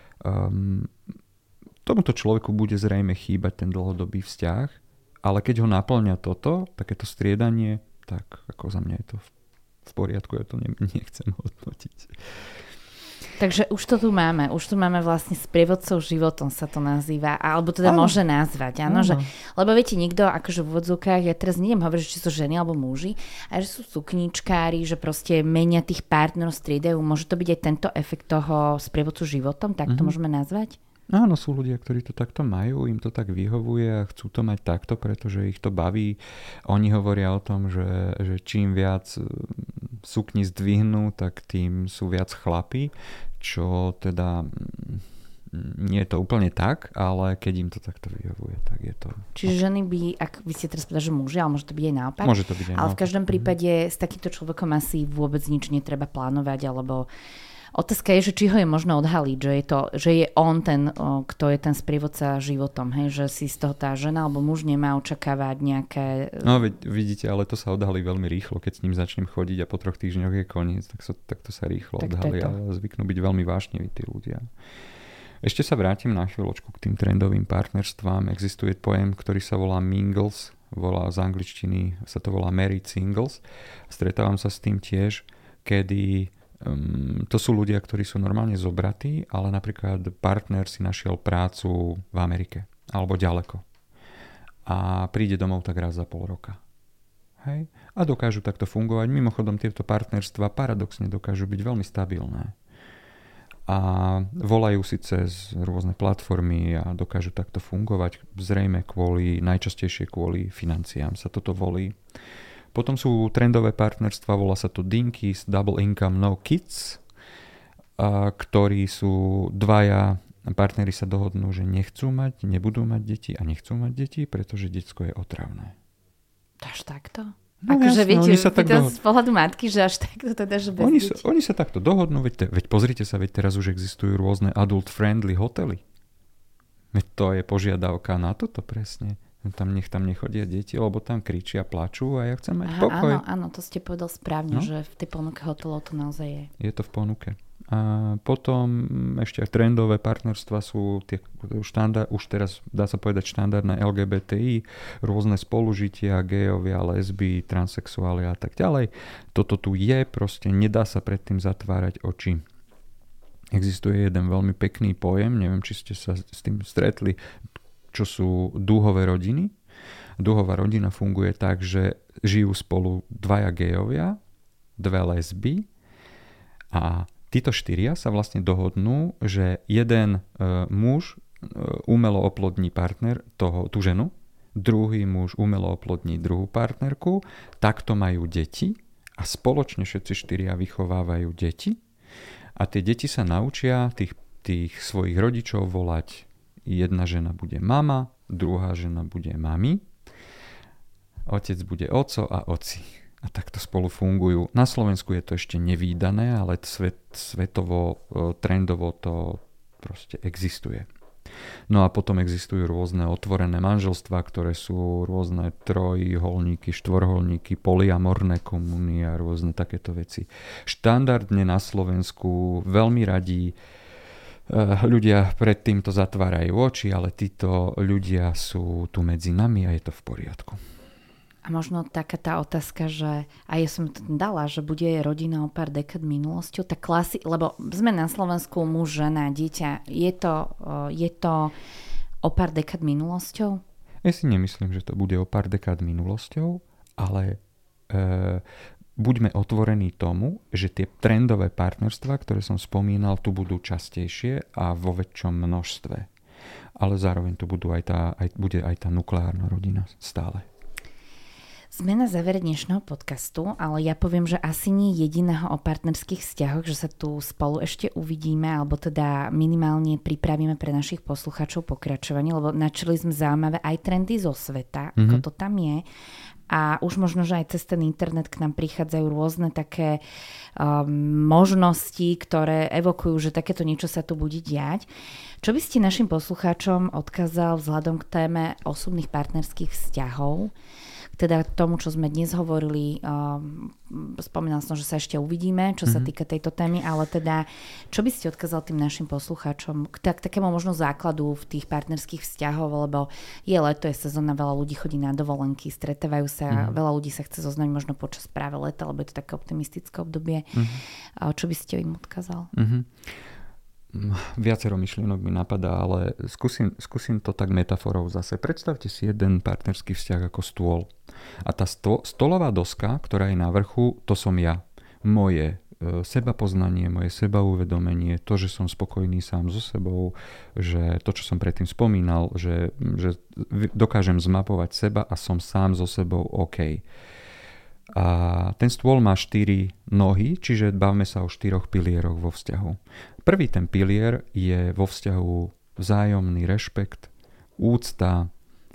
Speaker 3: um, tomuto človeku bude zrejme chýbať ten dlhodobý vzťah, ale keď ho naplňa toto, takéto striedanie, tak ako za mňa je to v v poriadku, ja to ne, nechcem hodnotiť.
Speaker 2: Takže už to tu máme, už tu máme vlastne sprievodcov životom sa to nazýva, alebo teda
Speaker 3: Áno.
Speaker 2: môže nazvať, áno, že, lebo viete, niekto akože v úvodzovkách, ja teraz neviem hovoriť, či sú ženy alebo muži, a že sú sukničkári, že proste menia tých partnerov, striedajú, môže to byť aj tento efekt toho sprievodcu životom, tak to
Speaker 3: Mhm.
Speaker 2: môžeme nazvať?
Speaker 3: Áno, sú ľudia, ktorí to takto majú, im to tak vyhovuje a chcú to mať takto, pretože ich to baví. Oni hovoria o tom, že, že čím viac sukni zdvihnú, tak tým sú viac chlapí, čo teda nie je to úplne tak, ale keď im to takto vyhovuje, tak je to...
Speaker 2: Čiže ženy by, ak vy ste teraz povedali, že muži, ale môže to byť aj naopak.
Speaker 3: Môže to byť aj
Speaker 2: Ale
Speaker 3: naopak.
Speaker 2: v každom prípade s takýmto človekom asi vôbec nič netreba plánovať, alebo otázka je, že či ho je možno odhaliť, že je, to, že je on ten, o, kto je ten sprievodca životom, hej? Že si z toho tá žena alebo muž nemá očakávať nejaké...
Speaker 3: No veď, vidíte, ale to sa odhalí veľmi rýchlo, keď s ním začnem chodiť a po troch týždňoch je koniec, tak, so, tak to sa rýchlo
Speaker 2: Tak to
Speaker 3: odhalí
Speaker 2: je to.
Speaker 3: a zvyknú byť veľmi vášniví tí ľudia. Ešte sa vrátim na chvíľočku k tým trendovým partnerstvám. Existuje pojem, ktorý sa volá mingles, volá z angličtiny, sa to volá married singles. Stretávam sa s tým tiež, kedy um, to sú ľudia, ktorí sú normálne zobratí, ale napríklad partner si našiel prácu v Amerike alebo ďaleko a príde domov tak raz za pol roka. Hej? A dokážu takto fungovať. Mimochodom, tieto partnerstvá paradoxne dokážu byť veľmi stabilné. A volajú si cez rôzne platformy a dokážu takto fungovať. Zrejme kvôli, najčastejšie kvôli financiám sa toto volí. Potom sú trendové partnerstva, volá sa to Dinkies, Double Income, No Kids, a ktorí sú dvaja, partneri sa dohodnú, že nechcú mať, nebudú mať deti a nechcú mať deti, pretože decko je otravné.
Speaker 2: Až takto?
Speaker 3: No
Speaker 2: akože
Speaker 3: jasné,
Speaker 2: viete,
Speaker 3: oni sa tak
Speaker 2: pýtam
Speaker 3: dohod-
Speaker 2: z pohľadu matky, že až takto teda, že bez
Speaker 3: Oni
Speaker 2: detí.
Speaker 3: sa, oni sa takto dohodnú, veď, te, veď pozrite sa, veď teraz už existujú rôzne adult-friendly hotely. Veď to je požiadavka na toto presne. Tam nech tam nechodia deti, lebo tam kričia, plačú a ja chcem mať
Speaker 2: Aha,
Speaker 3: pokoj.
Speaker 2: áno, áno, to ste povedal správne,
Speaker 3: No.
Speaker 2: že v tej ponuke hotelov to naozaj je.
Speaker 3: Je to v ponuke. A potom ešte aj trendové partnerstva sú tie štandard, už teraz dá sa povedať štandardné el gé bé té í, rôzne spolužitia, gejovia, lesby, transexuáli a tak ďalej. Toto tu je, proste nedá sa pred tým zatvárať oči. Existuje jeden veľmi pekný pojem, neviem, či ste sa s tým stretli, čo sú dúhové rodiny. Dúhová rodina funguje tak, že žijú spolu dvaja gejovia, dve lesby a títo štyria sa vlastne dohodnú, že jeden e, muž e, umelo oplodní partner toho, tú ženu, druhý muž umelo oplodní druhú partnerku, takto majú deti a spoločne všetci štyria vychovávajú deti a tie deti sa naučia tých, tých svojich rodičov volať. Jedna žena bude mama, druhá žena bude mami, otec bude oco a oci. A takto spolu fungujú. Na Slovensku je to ešte nevídané, ale svet, svetovo, trendovo to proste existuje. No a potom existujú rôzne otvorené manželstvá, ktoré sú rôzne trojholníky, štvorholníky, polyamorné komuny a rôzne takéto veci. Štandardne na Slovensku veľmi radí ľudia pred týmto zatvárajú oči, ale títo ľudia sú tu medzi nami a je to v poriadku.
Speaker 2: A možno taká tá otázka, že a ja som to dala, že bude rodina o pár dekád minulosťou, tak klasy, lebo sme na Slovensku muž, žena, dieťa, je to, je to o pár dekád minulosťou?
Speaker 3: Ja si nemyslím, že to bude o pár dekád minulosťou, ale e, buďme otvorení tomu, že tie trendové partnerstvá, ktoré som spomínal, tu budú častejšie a vo väčšom množstve. Ale zároveň tu budú aj tá, aj, bude aj tá nukleárna rodina stále.
Speaker 2: Sme na závere dnešného podcastu, ale ja poviem, že asi nie jediného o partnerských vzťahoch, že sa tu spolu ešte uvidíme, alebo teda minimálne pripravíme pre našich poslucháčov pokračovanie, lebo načali sme zaujímavé aj trendy zo sveta, mm-hmm. ako to tam je. A už možno, že aj cez ten internet k nám prichádzajú rôzne také um, možnosti, ktoré evokujú, že takéto niečo sa tu bude diať. Čo by ste našim poslucháčom odkázal vzhľadom k téme osobných partnerských vzťahov, teda tomu, čo sme dnes hovorili. Spomínal som, že sa ešte uvidíme, čo sa týka tejto témy, ale teda, čo by ste odkázal tým našim poslucháčom k tak, takému možno základu v tých partnerských vzťahov, lebo je leto, je sezóna, veľa ľudí chodí na dovolenky, stretávajú sa, mm. veľa ľudí sa chce zoznať možno počas práve leta, lebo je to také optimistické obdobie. Mm. Čo by ste im odkázal? Mm-hmm.
Speaker 3: Viacero myšlienok mi napadá, ale skúsim, skúsim to tak metaforou zase. Predstavte si jeden partnerský vzťah ako stôl. A tá sto, stolová doska, ktorá je na vrchu, to som ja. Moje e, sebapoznanie, moje sebauvedomenie, to, že som spokojný sám so sebou, že to, čo som predtým spomínal, že, že dokážem zmapovať seba a som sám so sebou OK. A ten stôl má štyri nohy, čiže bavme sa o štyroch pilieroch vo vzťahu. Prvý ten pilier je vo vzťahu vzájomný rešpekt, úcta,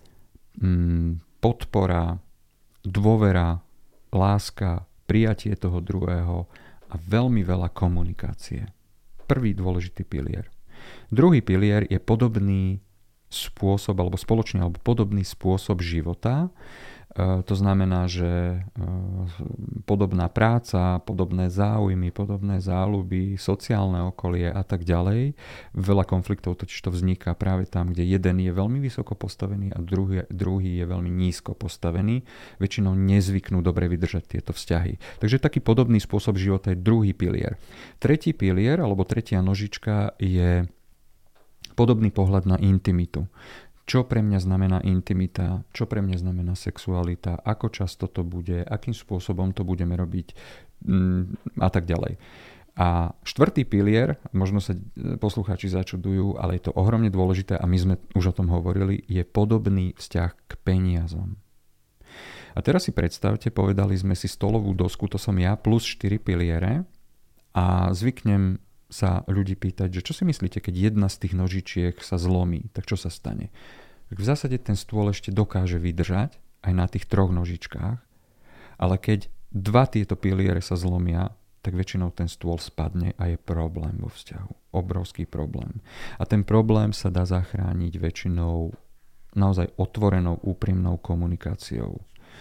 Speaker 3: podpora, dôvera, láska, prijatie toho druhého a veľmi veľa komunikácie. Prvý dôležitý pilier. Druhý pilier je podobný spôsob, alebo spoločný, alebo podobný spôsob života. To znamená, že podobná práca, podobné záujmy, podobné záľuby, sociálne okolie a tak ďalej. Veľa konfliktov totiž to vzniká práve tam, kde jeden je veľmi vysoko postavený a druhý, druhý je veľmi nízko postavený. Väčšinou nezvyknú dobre vydržať tieto vzťahy. Takže taký podobný spôsob života je druhý pilier. Tretí pilier, alebo tretia nožička je podobný pohľad na intimitu. Čo pre mňa znamená intimita, čo pre mňa znamená sexualita, ako často to bude, akým spôsobom to budeme robiť a tak ďalej. A štvrtý pilier, možno sa poslucháči začudujú, ale je to ohromne dôležité a my sme už o tom hovorili, je podobný vzťah k peniazom. A teraz si predstavte, povedali sme si stolovú dosku, to som ja, plus štyri piliere a zvyknem sa ľudí pýtať, že čo si myslíte, keď jedna z tých nožičiek sa zlomí, tak čo sa stane? Tak v zásade ten stôl ešte dokáže vydržať aj na tých troch nožičkách, ale keď dva tieto piliere sa zlomia, tak väčšinou ten stôl spadne a je problém vo vzťahu. Obrovský problém. A ten problém sa dá zachrániť väčšinou naozaj otvorenou, úprimnou komunikáciou.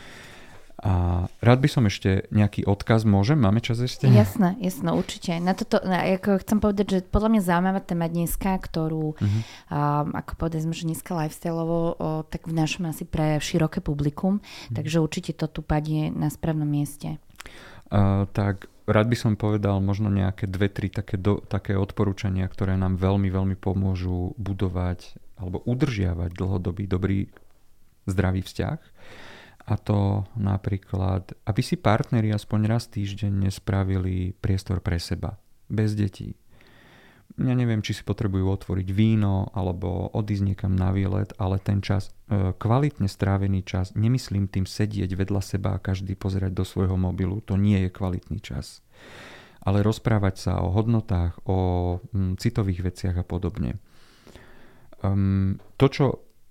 Speaker 3: A rád by som ešte nejaký odkaz, môžem? Máme čas ešte?
Speaker 2: Jasné, jasné, určite. Na toto, na, ako chcem povedať, že podľa mňa zaujímavá téma dneska, ktorú, uh-huh. um, ako povedať sme, že dneska lifestyleovo, o, tak vnášame asi pre široké publikum, uh-huh. takže určite to tu padne na správnom mieste.
Speaker 3: Uh, tak rád by som povedal možno nejaké dve, tri také, do, také odporúčania, ktoré nám veľmi, veľmi pomôžu budovať alebo udržiavať dlhodobý, dobrý, zdravý vzťah. A to napríklad, aby si partneri aspoň raz týždenne spravili priestor pre seba, bez detí. Ja neviem, či si potrebujú otvoriť víno alebo odísť niekam na výlet, ale ten čas, kvalitne strávený čas, nemyslím tým sedieť vedľa seba a každý pozerať do svojho mobilu, to nie je kvalitný čas. Ale rozprávať sa o hodnotách, o hm, citových veciach a podobne. Um, to, čo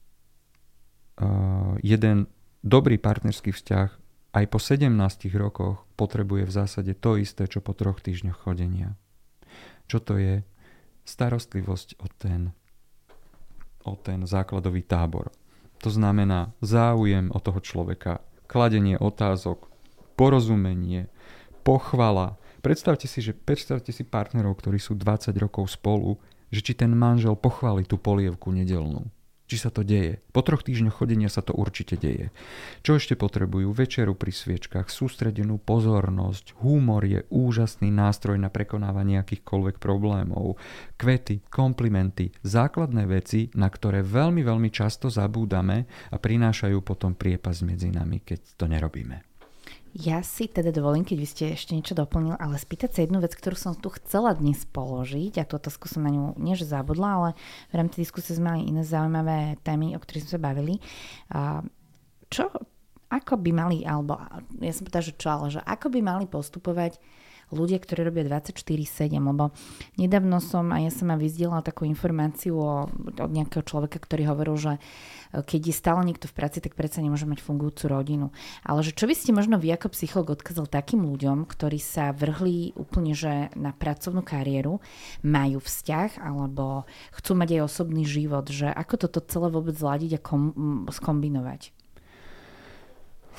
Speaker 3: uh, jeden dobrý partnerský vzťah aj po sedemnástich rokoch potrebuje v zásade to isté, čo po troch týždňoch chodenia. Čo to je? Starostlivosť o ten, o ten základový tábor. To znamená záujem o toho človeka, kladenie otázok, porozumenie, pochvala. Predstavte si, že predstavte si partnerov, ktorí sú dvadsať rokov spolu, že či ten manžel pochváli tú polievku nedeľnú. Či sa to deje. Po troch týždňoch chodenia sa to určite deje. Čo ešte potrebujú? Večeru pri sviečkach, sústredenú pozornosť. Humor je úžasný nástroj na prekonávanie akýchkoľvek problémov. Kvety, komplimenty, základné veci, na ktoré veľmi, veľmi často zabúdame a prinášajú potom priepasť medzi nami, keď to nerobíme.
Speaker 2: Ja si teda dovolím, keď vy ste ešte niečo doplnil, ale spýtať sa jednu vec, ktorú som tu chcela dnes položiť, a tú otázku som na ňu nie že zabudla, ale v rámci diskusie sme mali iné zaujímavé témy, o ktorých sme sa bavili. Čo, ako by mali, alebo ja som povedala, že čo, ale že ako by mali postupovať ľudia, ktorí robia dvadsaťštyri sedem, lebo nedávno som, a ja som ma vyzdielala takú informáciu o, od nejakého človeka, ktorý hovoril, že keď je stále niekto v práci, tak predsa nemôže mať fungujúcu rodinu. Ale že čo by ste možno vy ako psychológ odkázal takým ľuďom, ktorí sa vrhli úplne že na pracovnú kariéru, majú vzťah alebo chcú mať aj osobný život, že ako toto celé vôbec zladiť a kom, skombinovať?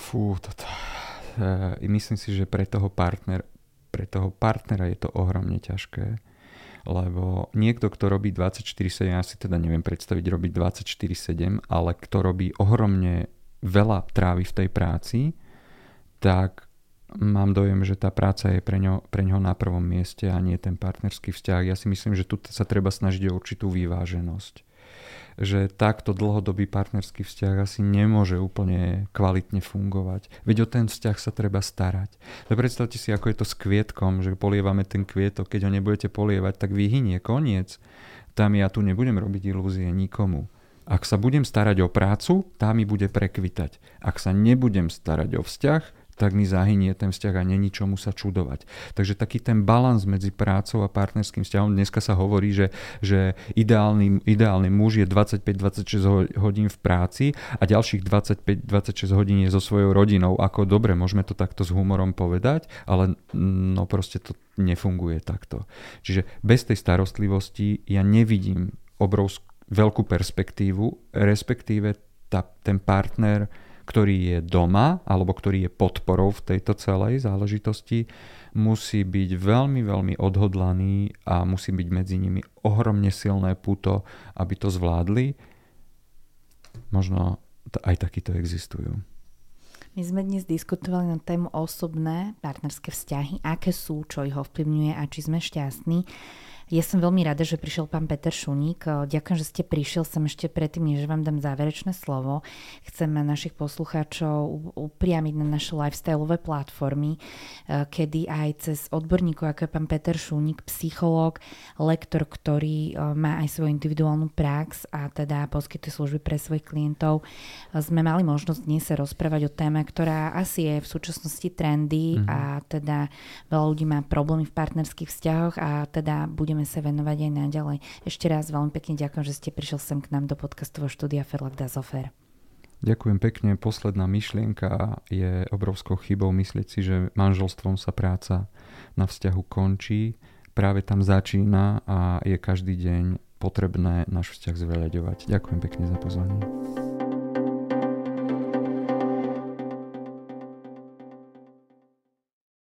Speaker 3: Fú, toto. E, myslím si, že pre toho, partner, pre toho partnera je to ohromne ťažké. Lebo niekto, kto robí dvadsaťštyri sedem, ja si teda neviem predstaviť robiť dvadsaťštyri sedem, ale kto robí ohromne veľa trávy v tej práci, tak mám dojem, že tá práca je pre ňo, pre ňoho na prvom mieste a nie ten partnerský vzťah. Ja si myslím, že tu sa treba snažiť o určitú vyváženosť. Že takto dlhodobý partnerský vzťah asi nemôže úplne kvalitne fungovať. Veď o ten vzťah sa treba starať. Tak predstavte si, ako je to s kvietkom, že polievame ten kvietok, keď ho nebudete polievať, tak vyhynie, koniec. Tam ja tu nebudem robiť ilúzie nikomu. Ak sa budem starať o prácu, tá mi bude prekvitať. Ak sa nebudem starať o vzťah, tak mi zahynie ten vzťah a není čomu sa čudovať. Takže taký ten balans medzi prácou a partnerským vzťahom, dneska sa hovorí, že, že ideálny, ideálny muž je dvadsaťpäť dvadsaťšesť hodín v práci a ďalších dvadsaťpäť dvadsaťšesť hodín je so svojou rodinou. Ako dobre, môžeme to takto s humorom povedať, ale no proste to nefunguje takto. Čiže bez tej starostlivosti ja nevidím obrovskú veľkú perspektívu, respektíve tá, ten partner, ktorý je doma, alebo ktorý je podporou v tejto celej záležitosti, musí byť veľmi, veľmi odhodlaný a musí byť medzi nimi ohromne silné puto, aby to zvládli. Možno aj takíto existujú.
Speaker 2: My sme dnes diskutovali na tému osobné partnerské vzťahy, aké sú, čo ich ovplyvňuje a či sme šťastní. Ja som veľmi rada, že prišiel pán Peter Šuník. Ďakujem, že ste prišiel sem ešte predtým, než vám dám záverečné slovo. Chceme našich poslucháčov upriamiť na naše lifestyleové platformy, kedy aj cez odborníkov, ako je pán Peter Šuník, psychológ, lektor, ktorý má aj svoju individuálnu prax a teda poskytuje služby pre svojich klientov, sme mali možnosť dnes sa rozprávať o téme, ktorá asi je v súčasnosti trendy mm-hmm. a teda veľa ľudí má problémy v partnerských vzťahoch a teda budeme sa venovať aj naďalej. Ešte raz veľmi pekne ďakujem, že ste prišiel sem k nám do podcastového štúdia Ferlak Dazofer.
Speaker 3: Ďakujem pekne. Posledná myšlienka je obrovskou chybou myslieť si, že manželstvom sa práca na vzťahu končí. Práve tam začína a je každý deň potrebné náš vzťah zveľaďovať. Ďakujem pekne za pozvanie.